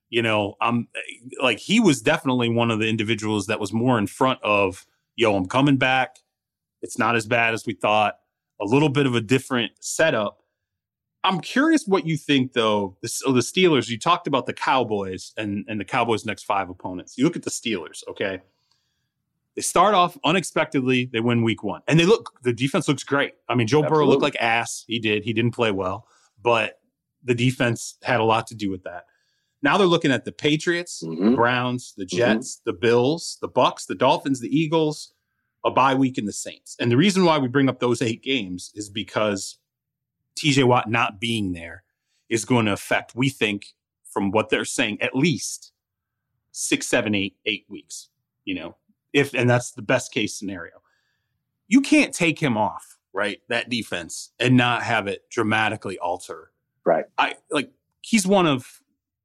Like he was definitely one of the individuals that was more in front of, "Yo, I'm coming back. It's not as bad as we thought." A little bit of a different setup. I'm curious what you think, though. The Steelers, you talked about the Cowboys and the Cowboys' next 5 opponents. You look at the Steelers, okay? They start off unexpectedly. They win week 1. And the defense looks great. I mean, Joe Burrow looked like ass. He did. He didn't play well. But the defense had a lot to do with that. Now they're looking at the Patriots, the Browns, the Jets, the Bills, the Bucks, the Dolphins, the Eagles, a bye week in the Saints. And the reason why we bring up those 8 games is because TJ Watt not being there is going to affect, we think, from what they're saying, at least 6, 7, 8 weeks, and that's the best case scenario. You can't take him off, right? That defense and not have it dramatically alter. Right. He's one of,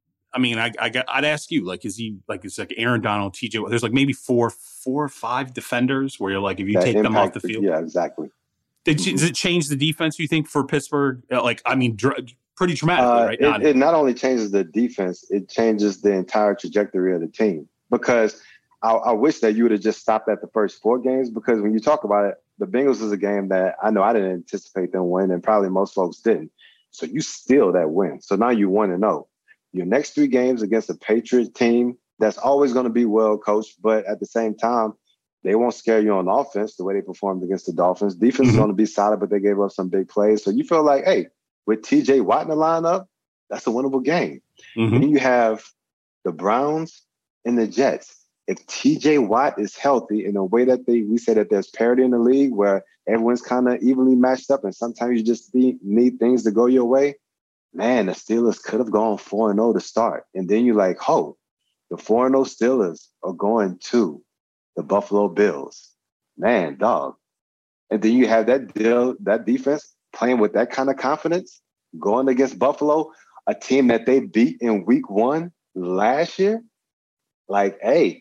I'd ask you, is he it's like Aaron Donald, TJ, there's like maybe four or 5 defenders where you're like, if you take them off the field. Yeah, exactly. Does it change the defense, you think, for Pittsburgh? Pretty dramatically, right? It not only changes the defense, it changes the entire trajectory of the team. Because I wish that you would have just stopped at the first 4 games, because when you talk about it, the Bengals is a game that I know I didn't anticipate them winning, and probably most folks didn't. So you steal that win. So now you 1-0. Your next 3 games against a Patriots team that's always going to be well coached, but at the same time, they won't scare you on offense the way they performed against the Dolphins. Defense is going to be solid, but they gave up some big plays. So you feel like, hey, with TJ Watt in the lineup, that's a winnable game. Then you have the Browns and the Jets. If TJ Watt is healthy in a way that we say that there's parity in the league where everyone's kind of evenly matched up and sometimes you just need things to go your way, man, the Steelers could have gone 4-0 to start. And then you're like, the 4-0 Steelers are going to the Buffalo Bills. Man, dog. And then you have that defense playing with that kind of confidence, going against Buffalo, a team that they beat in week 1 last year. I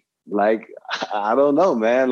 don't know, man.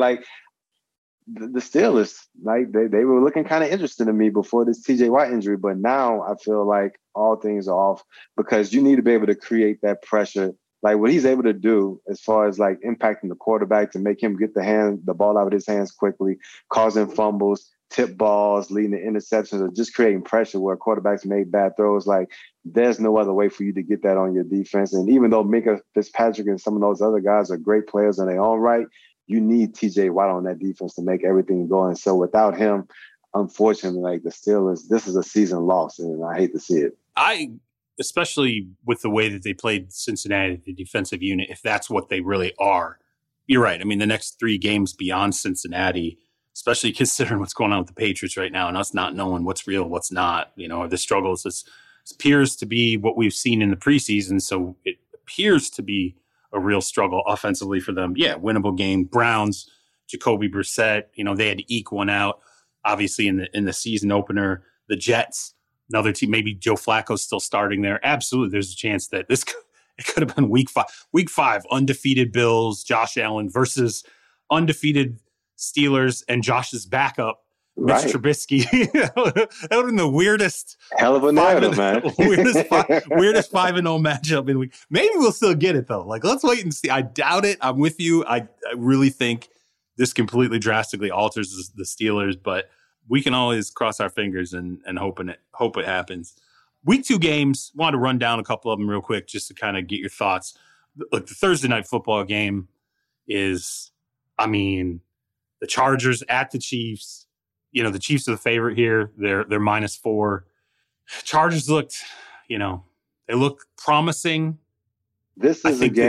The Steelers, they were looking kind of interesting to me before this TJ Watt injury, but now I feel like all things are off, because you need to be able to create that pressure. Like what he's able to do as far as impacting the quarterback to make him get the ball out of his hands quickly, causing fumbles, tip balls, leading to interceptions, or just creating pressure where quarterbacks made bad throws. There's no other way for you to get that on your defense. And even though Minkah Fitzpatrick and some of those other guys are great players in their own right, you need TJ Watt on that defense to make everything go. And so without him, unfortunately, the Steelers, this is a season loss, and I hate to see it. Especially with the way that they played Cincinnati, the defensive unit, if that's what they really are. You're right. I mean, the next 3 games beyond Cincinnati, especially considering what's going on with the Patriots right now and us not knowing what's real, what's not, the struggles. This appears to be what we've seen in the preseason. So it appears to be a real struggle offensively for them. Yeah, winnable game. Browns, Jacoby Brissett, they had to eke one out, obviously, in the season opener. The Jets, another team, maybe Joe Flacco's still starting there. Absolutely, there's a chance that it could have been week 5. Week 5, undefeated Bills, Josh Allen versus undefeated Steelers and Josh's backup, Mitch Trubisky. That would have been the weirdest. Hell of a narrative, man. weirdest 5-0 matchup in the week. Maybe we'll still get it, though. Let's wait and see. I doubt it. I'm with you. I really think this completely drastically alters the Steelers, but we can always cross our fingers and hope it happens. Week 2 games, wanted to run down a couple of them real quick just to kind of get your thoughts. Look, the Thursday night football game is, the Chargers at the Chiefs. The Chiefs are the favorite here. They're -4. Chargers looked, they look promising. This is a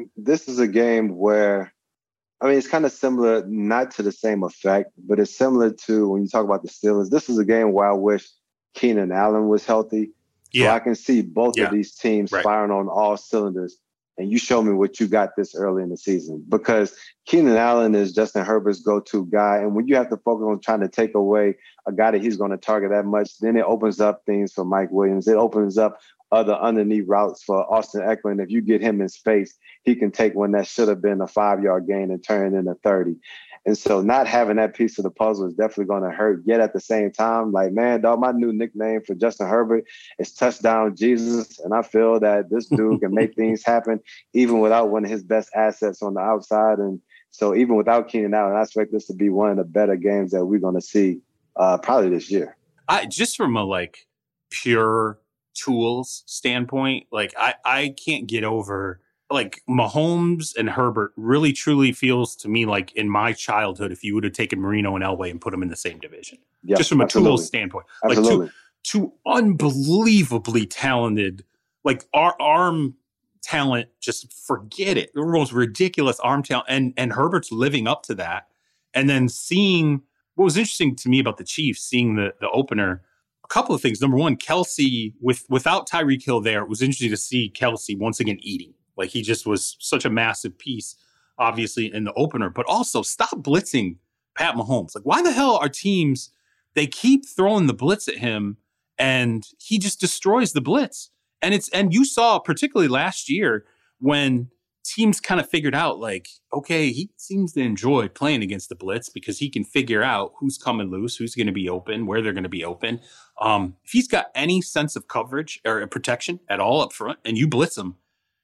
game where, it's kind of similar, not to the same effect, but it's similar to when you talk about the Steelers. This is a game where I wish Keenan Allen was healthy. So I can see both of these teams firing on all cylinders. And you show me what you got this early in the season, because Keenan Allen is Justin Herbert's go-to guy. And when you have to focus on trying to take away a guy that he's going to target that much, then it opens up things for Mike Williams. It opens up other underneath routes for Austin Eckler. And if you get him in space, he can take one that should have been a 5-yard gain and turn it into 30. And so not having that piece of the puzzle is definitely going to hurt. Yet at the same time, like, man, dog, my new nickname for Justin Herbert is Touchdown Jesus. And I feel that this dude can make things happen even without one of his best assets on the outside. And so even without Keenan Allen, I expect this to be one of the better games that we're going to see probably this year. Just from a like pure tools standpoint, like I can't get over like Mahomes and Herbert really truly feels to me like in my childhood, if you would have taken Marino and Elway and put them in the same division, just from a tools standpoint, Absolutely. like two unbelievably talented, like our arm talent, just forget it. The most ridiculous arm talent. And Herbert's living up to that. And then seeing what was interesting to me about the Chiefs, seeing the opener, a couple of things. Number one, Kelsey, without Tyreek Hill there, it was interesting to see Kelsey once again eating. Like he just was such a massive piece, obviously, in the opener. But also, stop blitzing Pat Mahomes. Like, why the hell are teams, they keep throwing the blitz at him and he just destroys the blitz. And you saw, particularly last year, when teams kind of figured out, like, okay, he seems to enjoy playing against the blitz because he can figure out who's coming loose, who's going to be open, where they're going to be open. If he's got any sense of coverage or protection at all up front and you blitz him,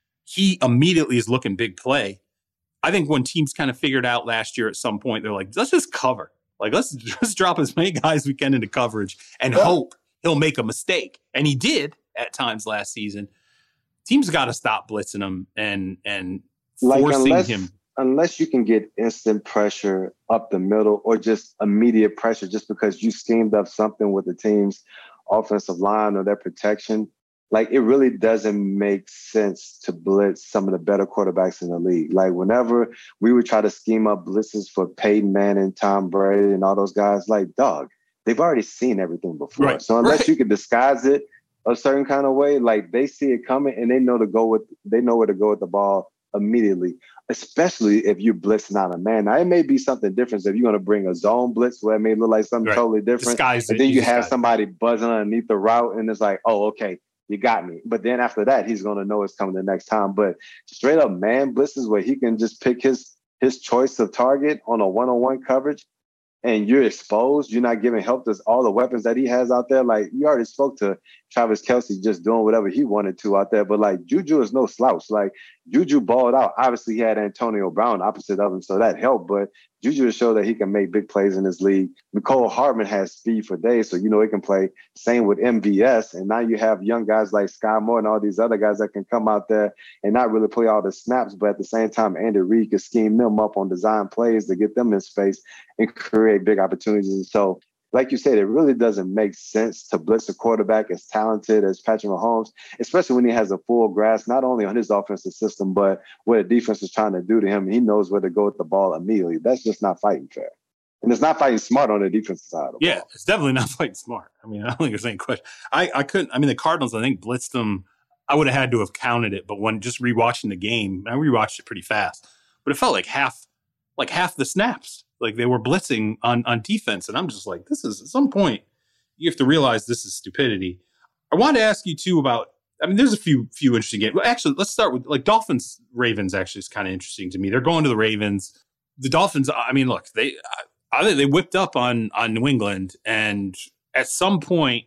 he immediately is looking big play. I think when teams kind of figured out last year at some point, they're like, let's just cover. Like, let's just drop as many guys we can into coverage and hope he'll make a mistake. And he did at times last season. Teams got to stop blitzing him and forcing him. Unless you can get instant pressure up the middle or just immediate pressure just because you schemed up something with the team's offensive line or their protection, like it really doesn't make sense to blitz some of the better quarterbacks in the league. Like whenever we would try to scheme up blitzes for Peyton Manning, Tom Brady, and all those guys, like, dog, they've already seen everything before. Right. So unless you can disguise it a certain kind of way, like they see it coming and they know where to go with the ball immediately, especially if you're blitzing out a man. Now, it may be something different if you're going to bring a zone blitz where it may look like something totally different. And then you have somebody buzzing underneath the route and it's like, oh, okay, you got me. But then after that, he's going to know it's coming the next time. But straight up man blitzes where he can just pick his choice of target on a one-on-one coverage and you're exposed, you're not giving help to all the weapons that he has out there. Like, you already spoke to Travis Kelce just doing whatever he wanted to out there. But, like, Juju is no slouch. Like, Juju balled out. Obviously, he had Antonio Brown opposite of him, so that helped. But Juju has shown that he can make big plays in this league. Nicole Hartman has speed for days, so you know he can play. Same with MVS. And now you have young guys like Sky Moore and all these other guys that can come out there and not really play all the snaps. But at the same time, Andy Reid can scheme them up on design plays to get them in space and create big opportunities. And so, like you said, it really doesn't make sense to blitz a quarterback as talented as Patrick Mahomes, especially when he has a full grasp, not only on his offensive system, but what the defense is trying to do to him. He knows where to go with the ball immediately. That's just not fighting fair. And it's not fighting smart on the defensive side of the ball. It's definitely not fighting smart. I mean, I don't think there's any question. The Cardinals, I think, blitzed them. I would have had to have counted it, but when just rewatching the game, I rewatched it pretty fast, but it felt like half the snaps. Like they were blitzing on defense. And I'm just like, this is at some point, you have to realize this is stupidity. I wanted to ask you too about, there's a few interesting games. Well, actually, let's start with like Dolphins Ravens actually is kind of interesting to me. They're going to the Ravens. The Dolphins, look, they whipped up on New England. And at some point,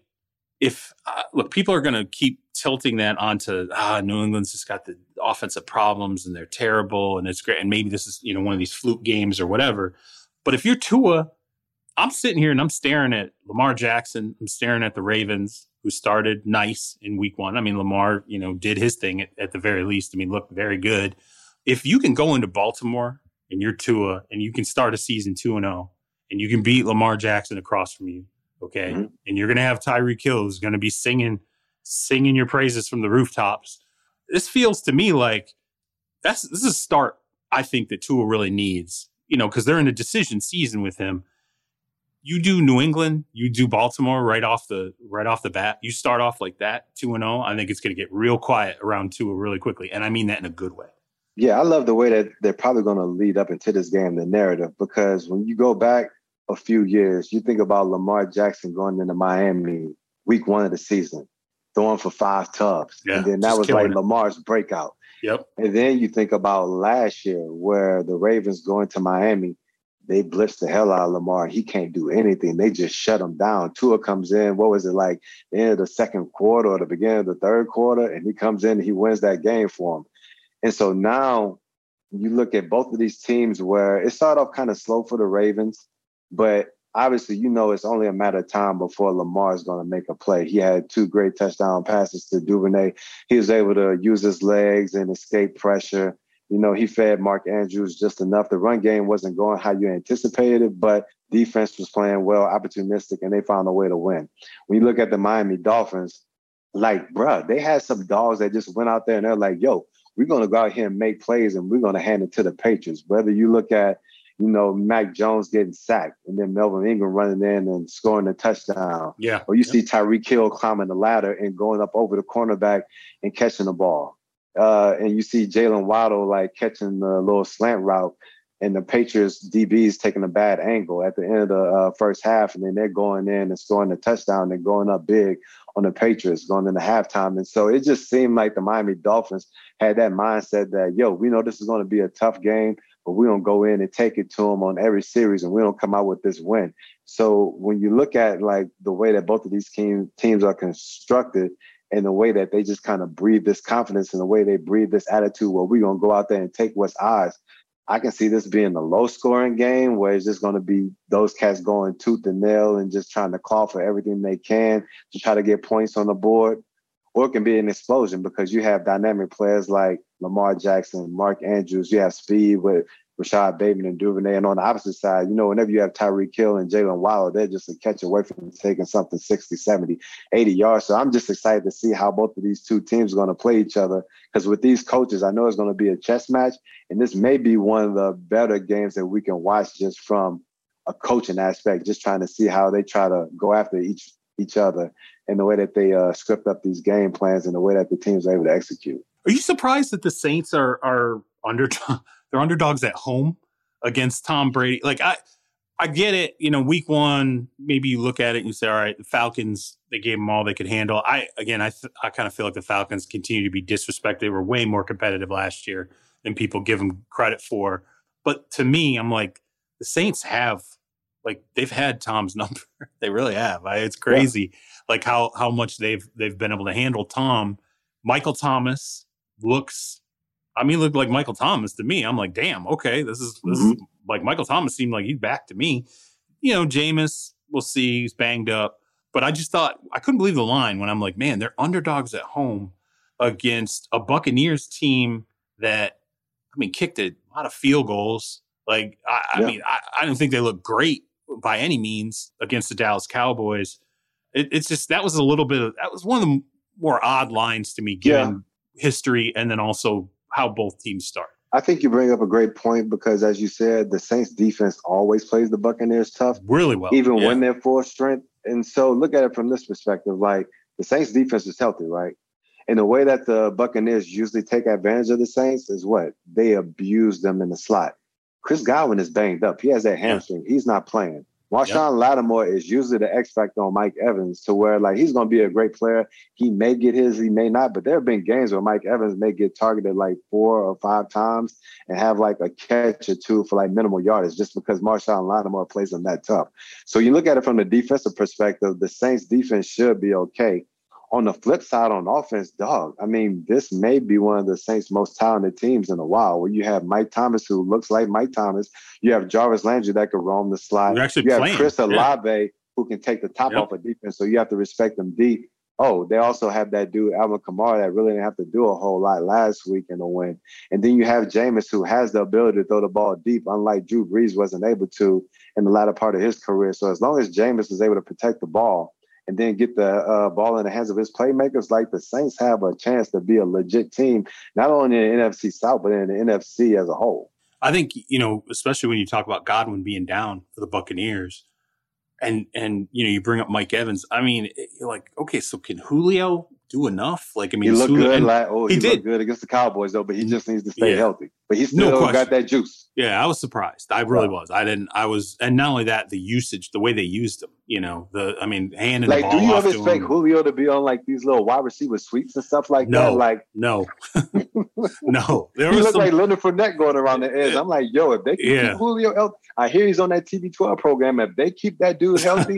people are going to keep tilting that onto New England's just got the offensive problems and they're terrible and it's great. And maybe this is, one of these fluke games or whatever. But if you're Tua, I'm sitting here and I'm staring at Lamar Jackson. I'm staring at the Ravens, who started nice in week one. Lamar, did his thing at the very least. Looked very good. If you can go into Baltimore and you're Tua and you can start a season 2-0 and you can beat Lamar Jackson across from you, okay? Mm-hmm. And you're going to have Tyreek Hill who's going to be singing your praises from the rooftops. This feels to me like this is a start I think that Tua really needs. Because they're in a decision season with him. You do New England, you do Baltimore right off the bat. You start off like that, 2-0. I think it's going to get real quiet around Tua really quickly, and I mean that in a good way. Yeah, I love the way that they're probably going to lead up into this game, the narrative, because when you go back a few years, you think about Lamar Jackson going into Miami week one of the season, throwing for 5 tubs, and then that was like Lamar's breakout. Yep. And then you think about last year where the Ravens go into Miami, they blitz the hell out of Lamar. He can't do anything. They just shut him down. Tua comes in, what was it, like the end of the second quarter or the beginning of the third quarter, and he comes in and he wins that game for him. And so now you look at both of these teams where it started off kind of slow for the Ravens, but obviously, it's only a matter of time before Lamar is going to make a play. He had 2 great touchdown passes to Duvernay. He was able to use his legs and escape pressure. He fed Mark Andrews just enough. The run game wasn't going how you anticipated, but defense was playing well, opportunistic, and they found a way to win. When you look at the Miami Dolphins, they had some dogs that just went out there and they're like, yo, we're going to go out here and make plays and we're going to hand it to the Patriots. Whether you look at, Mac Jones getting sacked and then Melvin Ingram running in and scoring a touchdown. Yeah. Or you see Tyreek Hill climbing the ladder and going up over the cornerback and catching the ball. And you see Jalen Waddle catching the little slant route, and the Patriots DBs taking a bad angle at the end of the first half, and then they're going in and scoring a touchdown and going up big on the Patriots going into halftime. And so it just seemed like the Miami Dolphins had that mindset that, yo, we know this is going to be a tough game, but we don't go in and take it to them on every series, and we don't come out with this win. So when you look at the way that both of these teams are constructed, and the way that they just kind of breathe this confidence and the way they breathe this attitude where we're going to go out there and take what's ours, I can see this being a low-scoring game where it's just going to be those cats going tooth and nail and just trying to claw for everything they can to try to get points on the board. Or it can be an explosion because you have dynamic players like Lamar Jackson, Mark Andrews. You have speed with Rashad Bateman and Duvernay. And on the opposite side, whenever you have Tyreek Hill and Jalen Waddle, they're just a catch away from taking something 60, 70, 80 yards. So I'm just excited to see how both of these two teams are going to play each other. Because with these coaches, I know it's going to be a chess match. And this may be one of the better games that we can watch just from a coaching aspect, just trying to see how they try to go after each other and the way that they script up these game plans and the way that the teams are able to execute. Are you surprised that the Saints are they're underdogs at home against Tom Brady? I get it. Week 1, maybe you look at it and you say, all right, the Falcons, they gave them all they could handle. I kind of feel like the Falcons continue to be disrespected. They were way more competitive last year than people give them credit for. But to me, I'm like, the Saints they've had Tom's number. They really have. It's crazy, how much they've been able to handle Tom. Michael Thomas looked like Michael Thomas to me. I'm like, damn, okay, this is like Michael Thomas seemed like he's back to me. Jameis, we'll see, he's banged up. But I just thought, I couldn't believe the line when I'm like, man, they're underdogs at home against a Buccaneers team that, kicked a lot of field goals. I don't think they look great by any means against the Dallas Cowboys. It's just, that was one of the more odd lines to me, given history and then also how both teams start. I think you bring up a great point because, as you said, the Saints defense always plays the Buccaneers tough. Really well. Even when they're full strength. And so look at it from this perspective. The Saints defense is healthy, right? And the way that the Buccaneers usually take advantage of the Saints is what? They abuse them in the slot. Chris Godwin is banged up. He has that hamstring. He's not playing. Marshawn Lattimore is usually the X factor on Mike Evans to where he's going to be a great player. He may get his, he may not, but there have been games where Mike Evans may get targeted 4 or 5 times and have a catch or 2 for minimal yardage just because Marshawn Lattimore plays them that tough. So you look at it from the defensive perspective, the Saints defense should be okay. On the flip side, on offense, this may be one of the Saints' most talented teams in a while, where you have Mike Thomas, who looks like Mike Thomas. You have Jarvis Landry that could roam the slot. You have Chris Olave, who can take the top off of defense, so you have to respect them deep. Oh, they also have that dude, Alvin Kamara, that really didn't have to do a whole lot last week in the win. And then you have Jameis, who has the ability to throw the ball deep, unlike Drew Brees wasn't able to in the latter part of his career. So as long as Jameis is able to protect the ball, and then get the ball in the hands of his playmakers, the Saints have a chance to be a legit team, not only in the NFC South, but in the NFC as a whole. I think, especially when you talk about Godwin being down for the Buccaneers and you bring up Mike Evans. You're like, okay, so can Julio do enough? He looked good. He looked good against the Cowboys, though, but he just needs to stay healthy. But he still got that juice. Yeah, I was surprised. I really was. And not only that, the usage, the way they used him, handing the ball off to him. Do you ever expect Julio to be on these little wide receiver sweeps and stuff like that? No. No, He looked like Leonard Fournette going around the edge. I'm like, yo, if they can keep Julio healthy, I hear he's on that TB12 program. If they keep that dude healthy,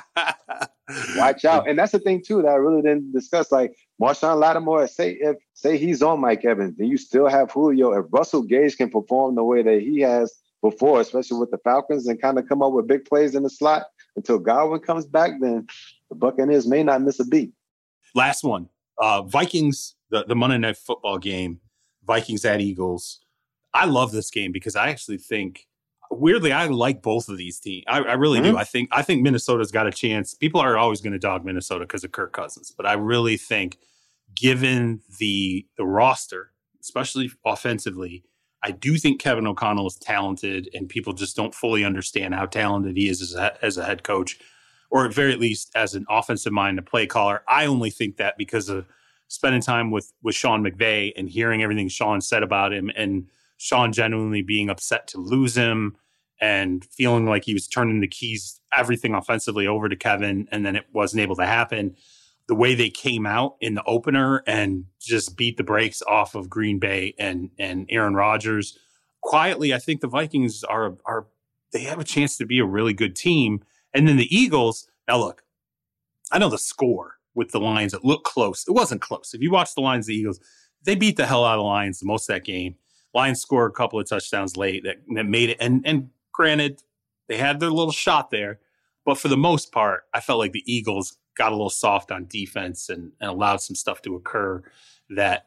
watch out. And that's the thing too that I really didn't discuss. Like Marshawn Lattimore, say he's on Mike Evans, then you still have Julio. If Russell Gage can perform the way that he has before, especially with the Falcons, and kind of come up with big plays in the slot until Godwin comes back, then the Buccaneers may not miss a beat. Last one. Vikings, the Monday Night Football game, Vikings at Eagles. I love this game because I actually think, weirdly, I like both of these teams. I really do. I think Minnesota's got a chance. People are always going to dog Minnesota because of Kirk Cousins, but I really think, given the roster, especially offensively, I do think Kevin O'Connell is talented, and people just don't fully understand how talented he is as a head coach, or at very least as an offensive-minded play caller. I only think that because of spending time with Sean McVay and hearing everything Sean said about him, and Sean genuinely being upset to lose him and feeling like he was turning the keys, everything offensively, over to Kevin, and then it wasn't able to happen. The way they came out in the opener and just beat the brakes off of Green Bay and Aaron Rodgers. Quietly, I think the Vikings they have a chance to be a really good team. And then the Eagles, now look, I know the score with the Lions, it looked close. It wasn't close. If you watch the Lions, the Eagles, they beat the hell out of the Lions most of that game. Lions scored a couple of touchdowns late that made it. And granted, they had their little shot there. But for the most part, I felt like the Eagles got a little soft on defense and allowed some stuff to occur that,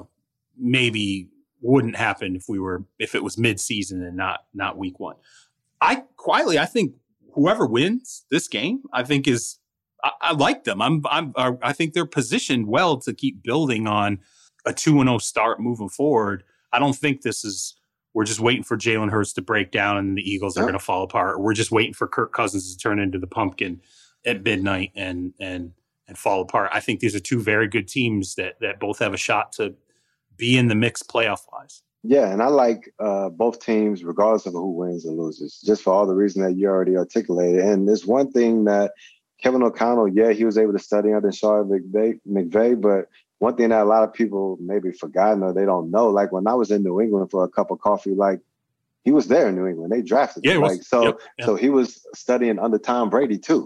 maybe wouldn't happen if it was mid-season and not week one. I think whoever wins this game, I think I like them. I think they're positioned well to keep building on a 2-0 start moving forward. I don't think we're just waiting for Jalen Hurts to break down and the Eagles are going to fall apart. We're just waiting for Kirk Cousins to turn into the pumpkin at midnight and fall apart. I think these are two very good teams that both have a shot to be in the mix playoff wise. Yeah, and I like both teams regardless of who wins or loses, just for all the reasons that you already articulated. And there's one thing that Kevin O'Connell, he was able to study under Sean McVay, but one thing that a lot of people maybe forgotten or they don't know, like when I was in New England for a cup of coffee, like he was there in New England. They drafted him. So he was studying under Tom Brady too.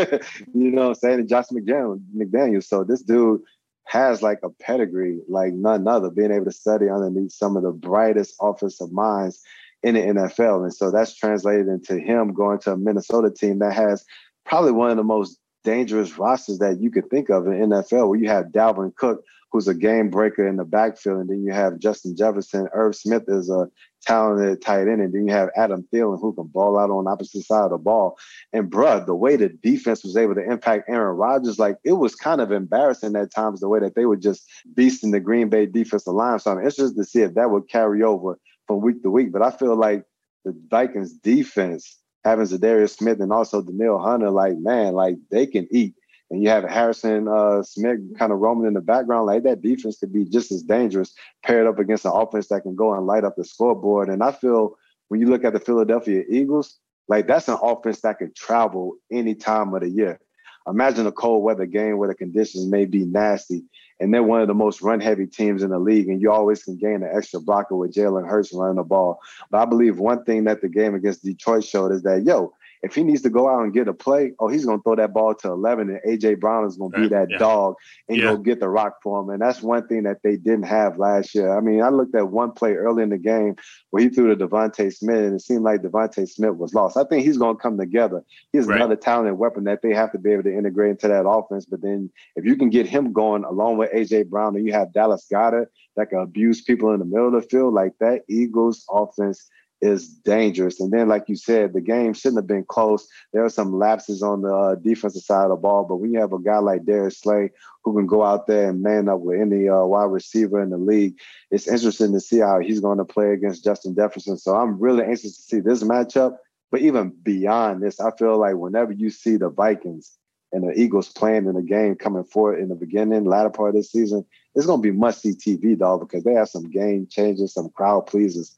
You know what I'm saying? And Josh McDaniels. So this dude has like a pedigree like none other, being able to study underneath some of the brightest offensive minds in the NFL. And so that's translated into him going to a Minnesota team that has probably one of the most dangerous rosters that you could think of in NFL, where you have Dalvin Cook, who's a game breaker in the backfield, and then you have Justin Jefferson. Irv Smith is a talented tight end, and then you have Adam Thielen, who can ball out on the opposite side of the ball. And the way the defense was able to impact Aaron Rodgers, like it was kind of embarrassing at times the way that they were just beasting the Green Bay defensive line. So I'm interested to see if that would carry over from week to week. But I feel like the Vikings defense, having Zadarius Smith and also Danielle Hunter, like they can eat. And you have Harrison Smith kind of roaming in the background. Like that defense could be just as dangerous paired up against an offense that can go and light up the scoreboard. And I feel when you look at the Philadelphia Eagles, like that's an offense that can travel any time of the year. Imagine a cold weather game where the conditions may be nasty, and they're one of the most run-heavy teams in the league, and you always can gain an extra blocker with Jalen Hurts running the ball. But I believe one thing that the game against Detroit showed is that, if he needs to go out and get a play, he's going to throw that ball to 11, and A.J. Brown is going to be that dog and go get the rock for him. And that's one thing that they didn't have last year. I mean, I looked at one play early in the game where he threw to Devontae Smith, and it seemed like Devontae Smith was lost. I think he's going to come together. He's another talented weapon that they have to be able to integrate into that offense. But then if you can get him going along with A.J. Brown, and you have Dallas Goedert that can abuse people in the middle of the field, like that Eagles offense is dangerous. And then, like you said, the game shouldn't have been close. There are some lapses on the defensive side of the ball, but when you have a guy like Darius Slay who can go out there and man up with any wide receiver in the league, it's interesting to see how he's going to play against Justin Jefferson. So I'm really anxious to see this matchup. But even beyond this, I feel like whenever you see the Vikings and the Eagles playing in a game coming forward in the beginning, latter part of this season, it's going to be must-see TV, dog, because they have some game changers, some crowd pleasers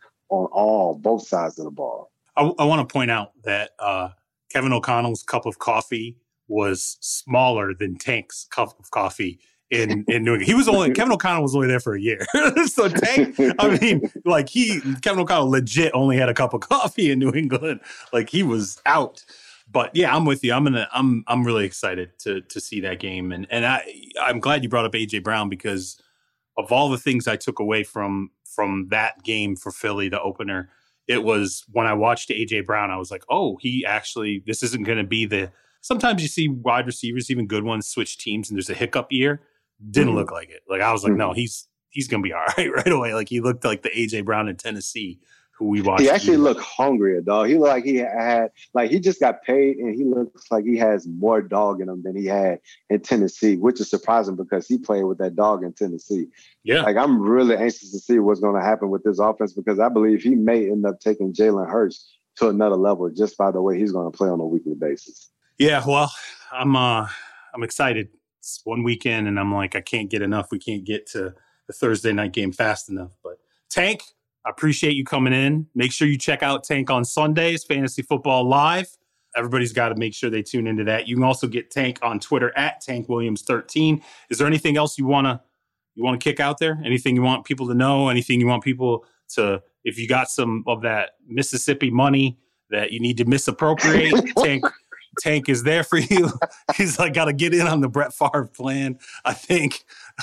on both sides of the ball. I want to point out that Kevin O'Connell's cup of coffee was smaller than Tank's cup of coffee in New England. Kevin O'Connell was only there for a year. So Tank, I mean, like Kevin O'Connell legit only had a cup of coffee in New England. Like he was out. But yeah, I'm with you. I'm really excited to see that game. And I'm glad you brought up AJ Brown, because of all the things I took away from that game for Philly, the opener, it was when I watched AJ Brown, I was like, oh, this isn't going to be sometimes you see wide receivers, even good ones, switch teams and there's a hiccup year. Didn't look like it. Like I was like, no, he's going to be all right away. Like he looked like the AJ Brown in Tennessee who we watched. He actually looked hungrier, dog. He looked like he just got paid, and he looks like he has more dog in him than he had in Tennessee, which is surprising because he played with that dog in Tennessee. Yeah. Like I'm really anxious to see what's going to happen with this offense, because I believe he may end up taking Jalen Hurts to another level just by the way he's going to play on a weekly basis. Yeah, well, I'm excited. It's one weekend, and I'm like, I can't get enough. We can't get to the Thursday night game fast enough. But Tank, I appreciate you coming in. Make sure you check out Tank on Sundays, Fantasy Football Live. Everybody's got to make sure they tune into that. You can also get Tank on Twitter at TankWilliams13. Is there anything else you want to kick out there? Anything you want people to know? Anything you want people to, if you got some of that Mississippi money that you need to misappropriate, Tank is there for you. He's like, got to get in on the Brett Favre plan, I think.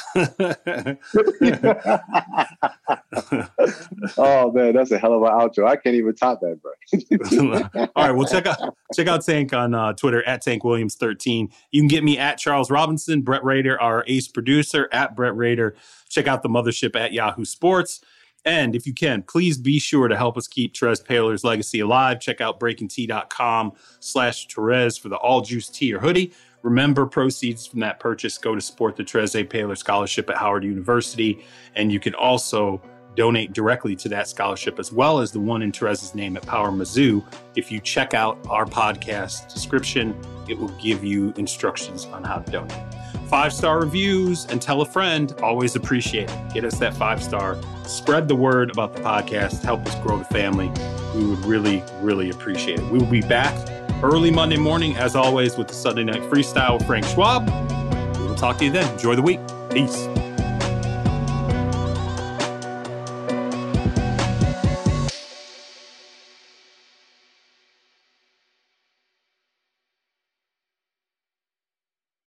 Oh man, that's a hell of an outro. I can't even top that, bro. All right, well, check out Tank on Twitter at TankWilliams13. You can get me at Charles Robinson, Brett Rader, our ace producer, at Brett Rader. Check out the mothership at Yahoo Sports. And if you can, please be sure to help us keep Terez Paylor's legacy alive. Check out breakingtea.com/Terez for the all juice tee or hoodie. Remember, proceeds from that purchase go to support the Terez A. Paylor Scholarship at Howard University. And you can also donate directly to that scholarship, as well as the one in Terez's name at Power Mizzou. If you check out our podcast description, it will give you instructions on how to donate. 5-star reviews and tell a friend. Always appreciate it. Get us that 5-star. Spread the word about the podcast. Help us grow the family. We would really, really appreciate it. We will be back early Monday morning, as always, with the Sunday Night Freestyle with Frank Schwab. We will talk to you then. Enjoy the week. Peace.